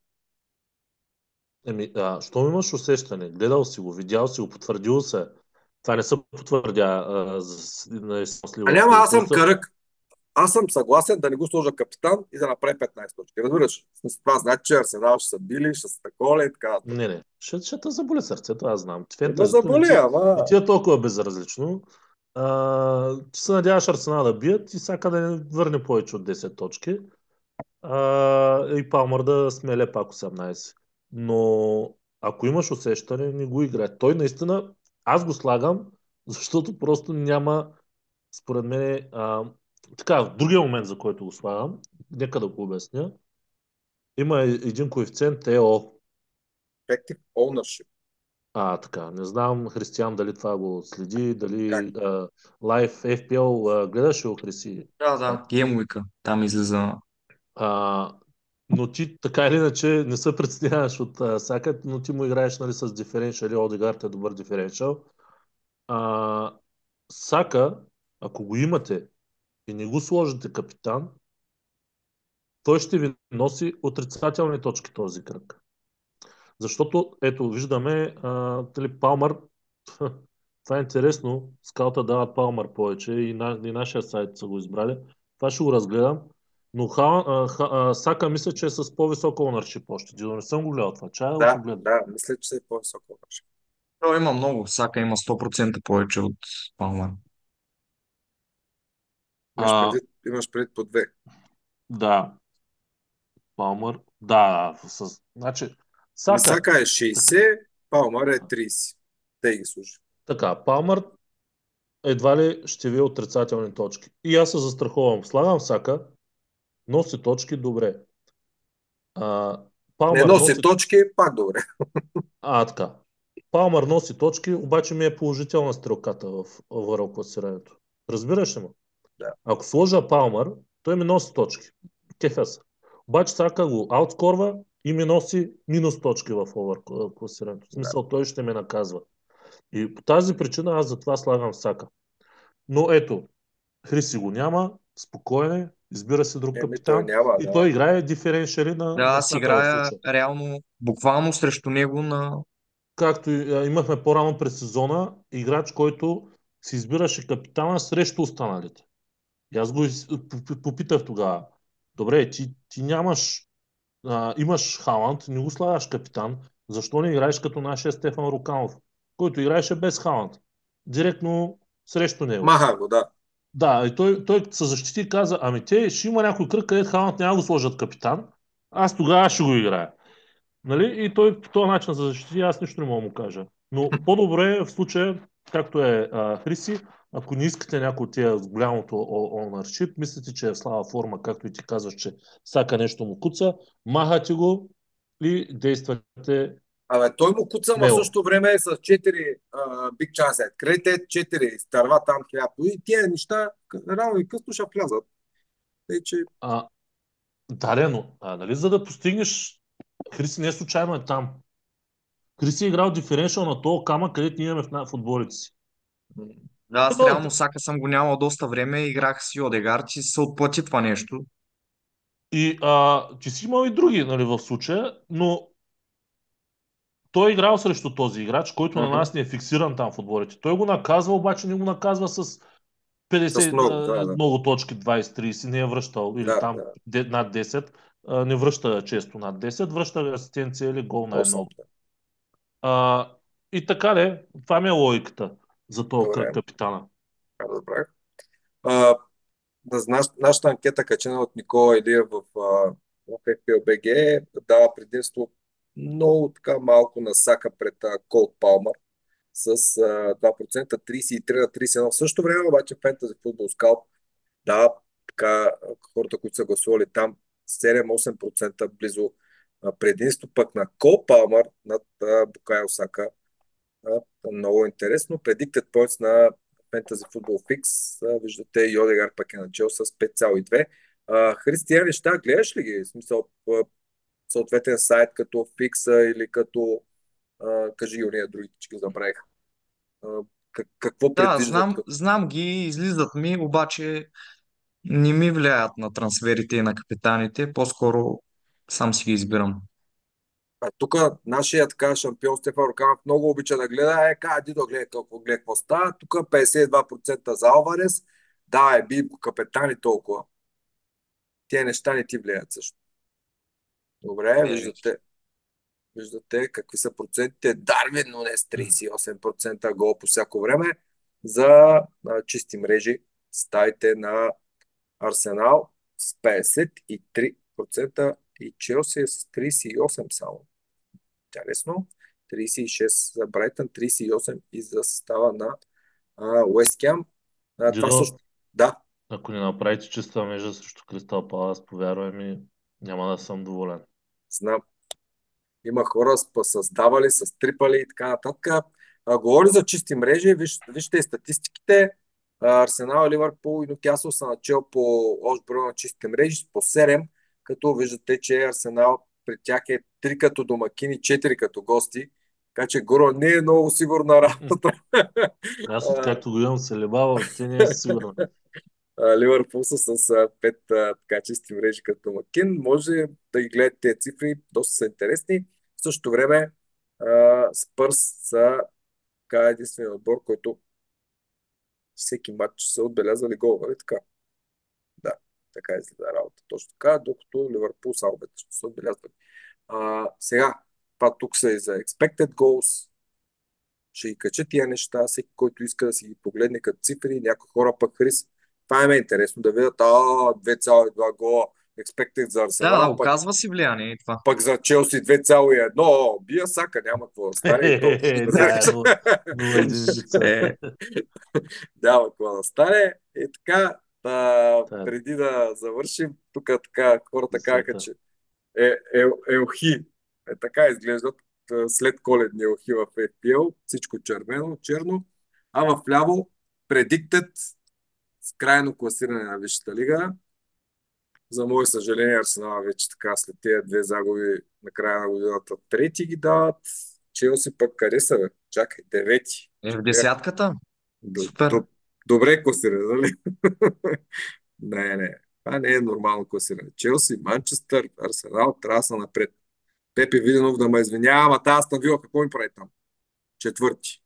Щом имаш усещане, гледал си го, видял си го, потвърдил се, това не се потвърдя с А няма, Ливърпул. аз съм кръг. Аз съм съгласен да не го сложа капитан и да направи 15 точки. Разбираш? В смисъл, това значи, че Арсенал ще са били, ще са такова и така нататък. Не, ще те заболи сърцето, аз знам. Не ме Фентъзито заболи, не ама... ти е толкова безразлично. Ти се надяваш Арсенал да бият и всяка да не върне повече от 10 точки. И Палмър да смеле пак 18. Но ако имаш усещане, не го играе. Той наистина, аз го слагам, защото просто няма, според мен, така, в другия момент, за който го слагам, нека да го обясня, има един коефициент ЕО. Effective ownership. Така, не знам, Християн, дали това го следи, Как? дали Live FPL гледаш ли го, Хриси? Да, Game Week, там излиза. А, Но ти така или иначе не се притесняваш от Сака, но ти му играеш, нали, с диференциал и Одегард е добър диференциал. А, Сака, ако го имате и не го сложите капитан, той ще ви носи отрицателни точки този кръг. Защото, ето, виждаме, нали, Палмър, това е интересно, скаута дават Палмър повече и нашия сайт са го избрали. Това ще го разгледам. Но Сака мисля, че е с по-висока ownership още. Дидо, не съм го гледал това. Чая да го Да, погледна. да, мисля, че е по-високо. Той има много. Сака има 100% повече от Палмър. А, Имаш предвид по две. да, Палмър. Да, значи, Сака, Мисака е така, 60, Палмар е 30. Те ги служи. така, Палмър едва ли ще ви е отрицателни точки. И аз се застраховам. Слагам Сака, носи точки, добре. А, Не Палмър носи носи. точки, пак добре. Така. Палмър носи точки, обаче ми е положителна стрелката в overall класирането. Разбираш ли ме? Да. Ако сложа Палмър, той ми носи точки. Кефа се. Обаче Сака го аутскорва и ми носи минус точки в overall класирането. В Да. смисъл, той ще ме наказва. И по тази причина аз затова слагам Сака. Но ето, Хриси го няма, спокойно е, избира се друг Той капитан няма, и да. той играе диференциали Да, на аз Сака в играя случая. реално, буквално срещу него на... Както имахме по-рано през сезона, играч, който си избираше капитана срещу останалите. И аз го попитах тогава. Добре, ти нямаш, имаш Халанд, не го слагаш капитан, защо не играеш като нашия Стефан Руканов, който играеше без Халанд? Директно срещу него. Маха го, да. Да, и той се защити и каза, ами те ще има някой кръг, където Халанд няма го сложат капитан, аз тогава ще го играя. Нали? И той по този начин за защити, аз нищо не мога да му кажа. Но по-добре е в случая, както е Хриси, ако не искате някой от тия с голямото ownership, мислите, че е в слаба форма, както и ти казваш, че всяка нещо му куца, махате го и действате Абе, той му куца, ма в смело. същото време е с 4 big chance. Кредит 4, изтърва там хляб. И тия неща рано и късно ще влязат. Тъй, че А, да, но нали, за да постигнеш, Хриси не случайно е там. Хриси е играл диференциал на този камък, където ние имаме в отборите си. Да, аз Той, реално Сака съм го нямал доста време, играх си Одегард и се отплати това нещо. и ти си имал и други, нали, в случая, но той е играл срещу този играч, който на мгм, нас не е фиксиран там в отборите. Той го наказва, обаче не го наказва с с 50 много, да, да. много точки, 20-30, не е връщал, или Да, там да. над 10, не връща често над 10, връща асистенция или гол 8, най-много. да. А, и така де, това ми е логиката за този кръг Добре, капитана. разбрах. А, нашата анкета, качена от Никола Илиев в FPLBG, дава предимство много така малко на Сака пред Кол Палмър с 2%, 33 на 31. В същото време обаче Fantasy Football Scout дава така хората, които са гласували там 7-8% близо предимство пък на Кол Палмър над Букайо Сака. Много интересно. Predicted points на Fantasy Football Fix. Виждате, Йодегар пък е начал с 5,2. Християн неща, гледаш ли ги? В смисъл, съответен сайт като Фикса или като кажи ги уния другите, че ги забравих. А, какво Да, предвиждат? знам ги, излизат ми, обаче не ми влияят на трансферите и на капитаните, по-скоро сам си ги избирам. Тук нашия така шампион Стефан Руканов много обича да гледа. Дидо, гледа какво става. Тук 52% за Алварес. Да, би го капитан и толкова. Тия неща не ти влияят също. Добре, Е, виждате какви са процентите. Дарвин Нунес 38% гол по всяко време за чисти мрежи. Стаите на Арсенал с 53% и Челси е с 38% само. Интересно. 36 за Брайтън, 38 и за състава на Уест Хем. Това Дидо, също. Да, ако не направите чиста мрежа срещу Кристал Палас, повярвай ми, няма да съм доволен. знам. Има хора създавали, с трипали и така нататък. Говори за чисти мрежи, вижте и статистиките. Арсенал, Ливърпул и Нюкасъл са начал по общ брой на чисти мрежи по 7. като виждате, че Арсенал при тях е 3 като домакини, 4 като гости. Така че Горо не е много сигурна работа. Аз откакто го имам се леба, въобще не е сигурно. Ливърпул са с 5 така чисти мрежи като домакин. Може да ги гледате тези цифри, доста са интересни. В същото време Спърс са така единствения отбор, който всеки матч са отбелязвали гол, нали така? Да, така изгледа работа. Точно така, докато Ливърпул само веднъж са отбелязвали. Сега, това тук са и за expected goals. Ще ги кача тия неща, всеки, който иска да си ги погледне като цифри, някои хора пък Хрис. Това е интересно да видят, 2,2 гола, expected за Да, Арсенал, оказва си влияние и това. пък за Челси 2,1. Бия сака, няма какво да стане и то. Да, 0,1. Е, Няма какво да стане. И така, Та, преди да завършим, тук така хората казаха, красота. че елхи. Така изглеждат след коледни елхи в FPL. Всичко червено, черно. А в ляво предиктът с крайно класиране на Висшата лига. За мое съжаление, Арсенал вече така след тези две загуби на края на годината трети ги дават. Челси пък къде са, бе? Чакай, девети. е в десятката? Д- Супер. д- Добре класиране, нали? Не, не. Това не е нормално класиране. Челси, Манчестър, Арсенал трябва да са напред. Пепе Виденов да ме извинява, ама тази Ставила какво ми прави там? Четвърти.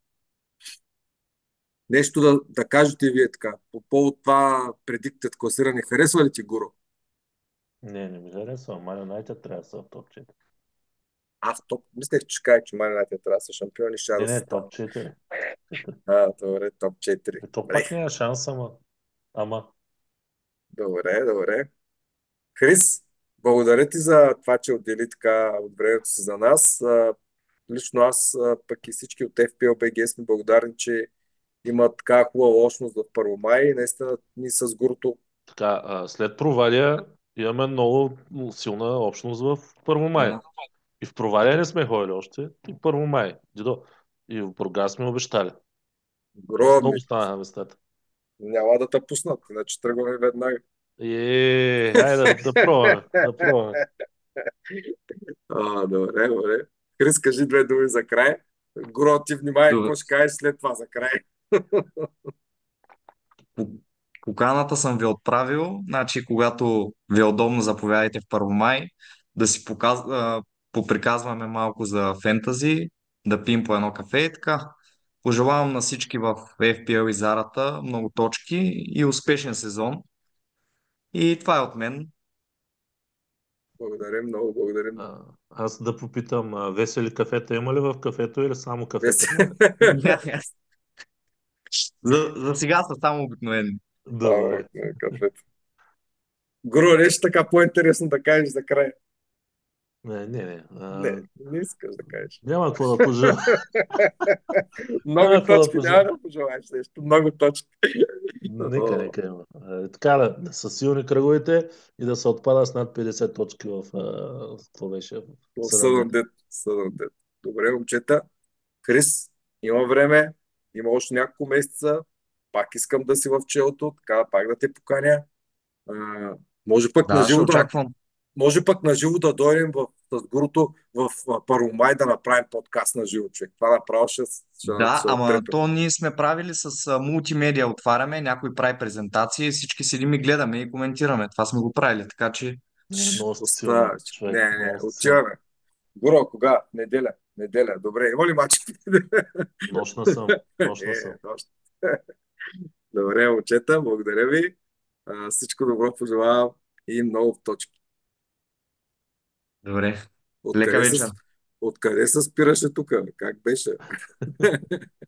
Нещо да кажете вие така. По повод това предиктът класиране. Харесва ли ти Гуро? Не ми харесва. Ман Юнайтед трябва да са в топ 4. Аз топ. Мислех, че кажа, че Ман Юнайтед трябва да са шампиони, ще да се Не, става. топ 4. Добре, топ 4. То Добре, пак няма шанс, ама добре, добре. Крис, благодаря ти за това, че отдели така от времето си за нас. Лично аз, пък и всички от FPL BG сме благодарни, че има така хубава лошност в Първомай и наистина ни с Гурото. така, след провалия имаме много силна общност в Първомай. Да. И в провалия не сме ходили още. И Първомай. Дидо. И в Бургас сме обещали. Гуро, Много станаха местата. няма да те пуснат, иначе тръгваме веднага. Хайде да пробваме. Да пробваме. Добре, добре. Крис, кажи две думи за край. Гуро, ти внимай, какво Добре. ще кажеш след това за край? По- Поканата съм ви отправил. Значи, когато ви е удобно, заповядайте в Първомай да си поприказваме малко за фентази, да пием по едно кафе и така. Пожелавам на всички в FPL и Зарата много точки и успешен сезон. И това е от мен. Благодарим много, благодарим много. Аз да попитам, весели кафета има ли в кафето или само кафета? За сега са само обикновени. Добре. Кафето. Гуро, нещо така по-интересно да кажеш за край. Не. Не искаш да кажеш. Няма какво да пожелая. Много Няма какво да точки, няма пожелая. да пожелаеш нещо. Много точки. Нека има. Така да са силни кръговете и да се отпада с над 50 точки в какво беше? В В Съдън Съдън дете. дет. Съдън дет. Добре, момчета. Крис, има време. Има още няколко месеца. Пак искам да си в челото, така пак да те поканя. А, може пък на Да, ще живо да, очаквам. може пък на живо да дойдем с Гурото в Първомай да направим подкаст на живо, човек. Това направо Да, ще ама отрепе. то ние сме правили с мултимедия, отваряме, някой прави презентации и всички седим и гледаме и коментираме. Това сме го правили, така че Не, много сте силни, Остава. човек. Не, Много сте силни. отиваме. Горо, кога? Неделя. Неделя. Добре, има ли матч? Нощна съм. Нощна съм. Точно. Добре, момчета, благодаря ви. Всичко добро пожелавам и много точки. добре. Лека Откъде вечер. се, откъде се спираше тук? Как беше?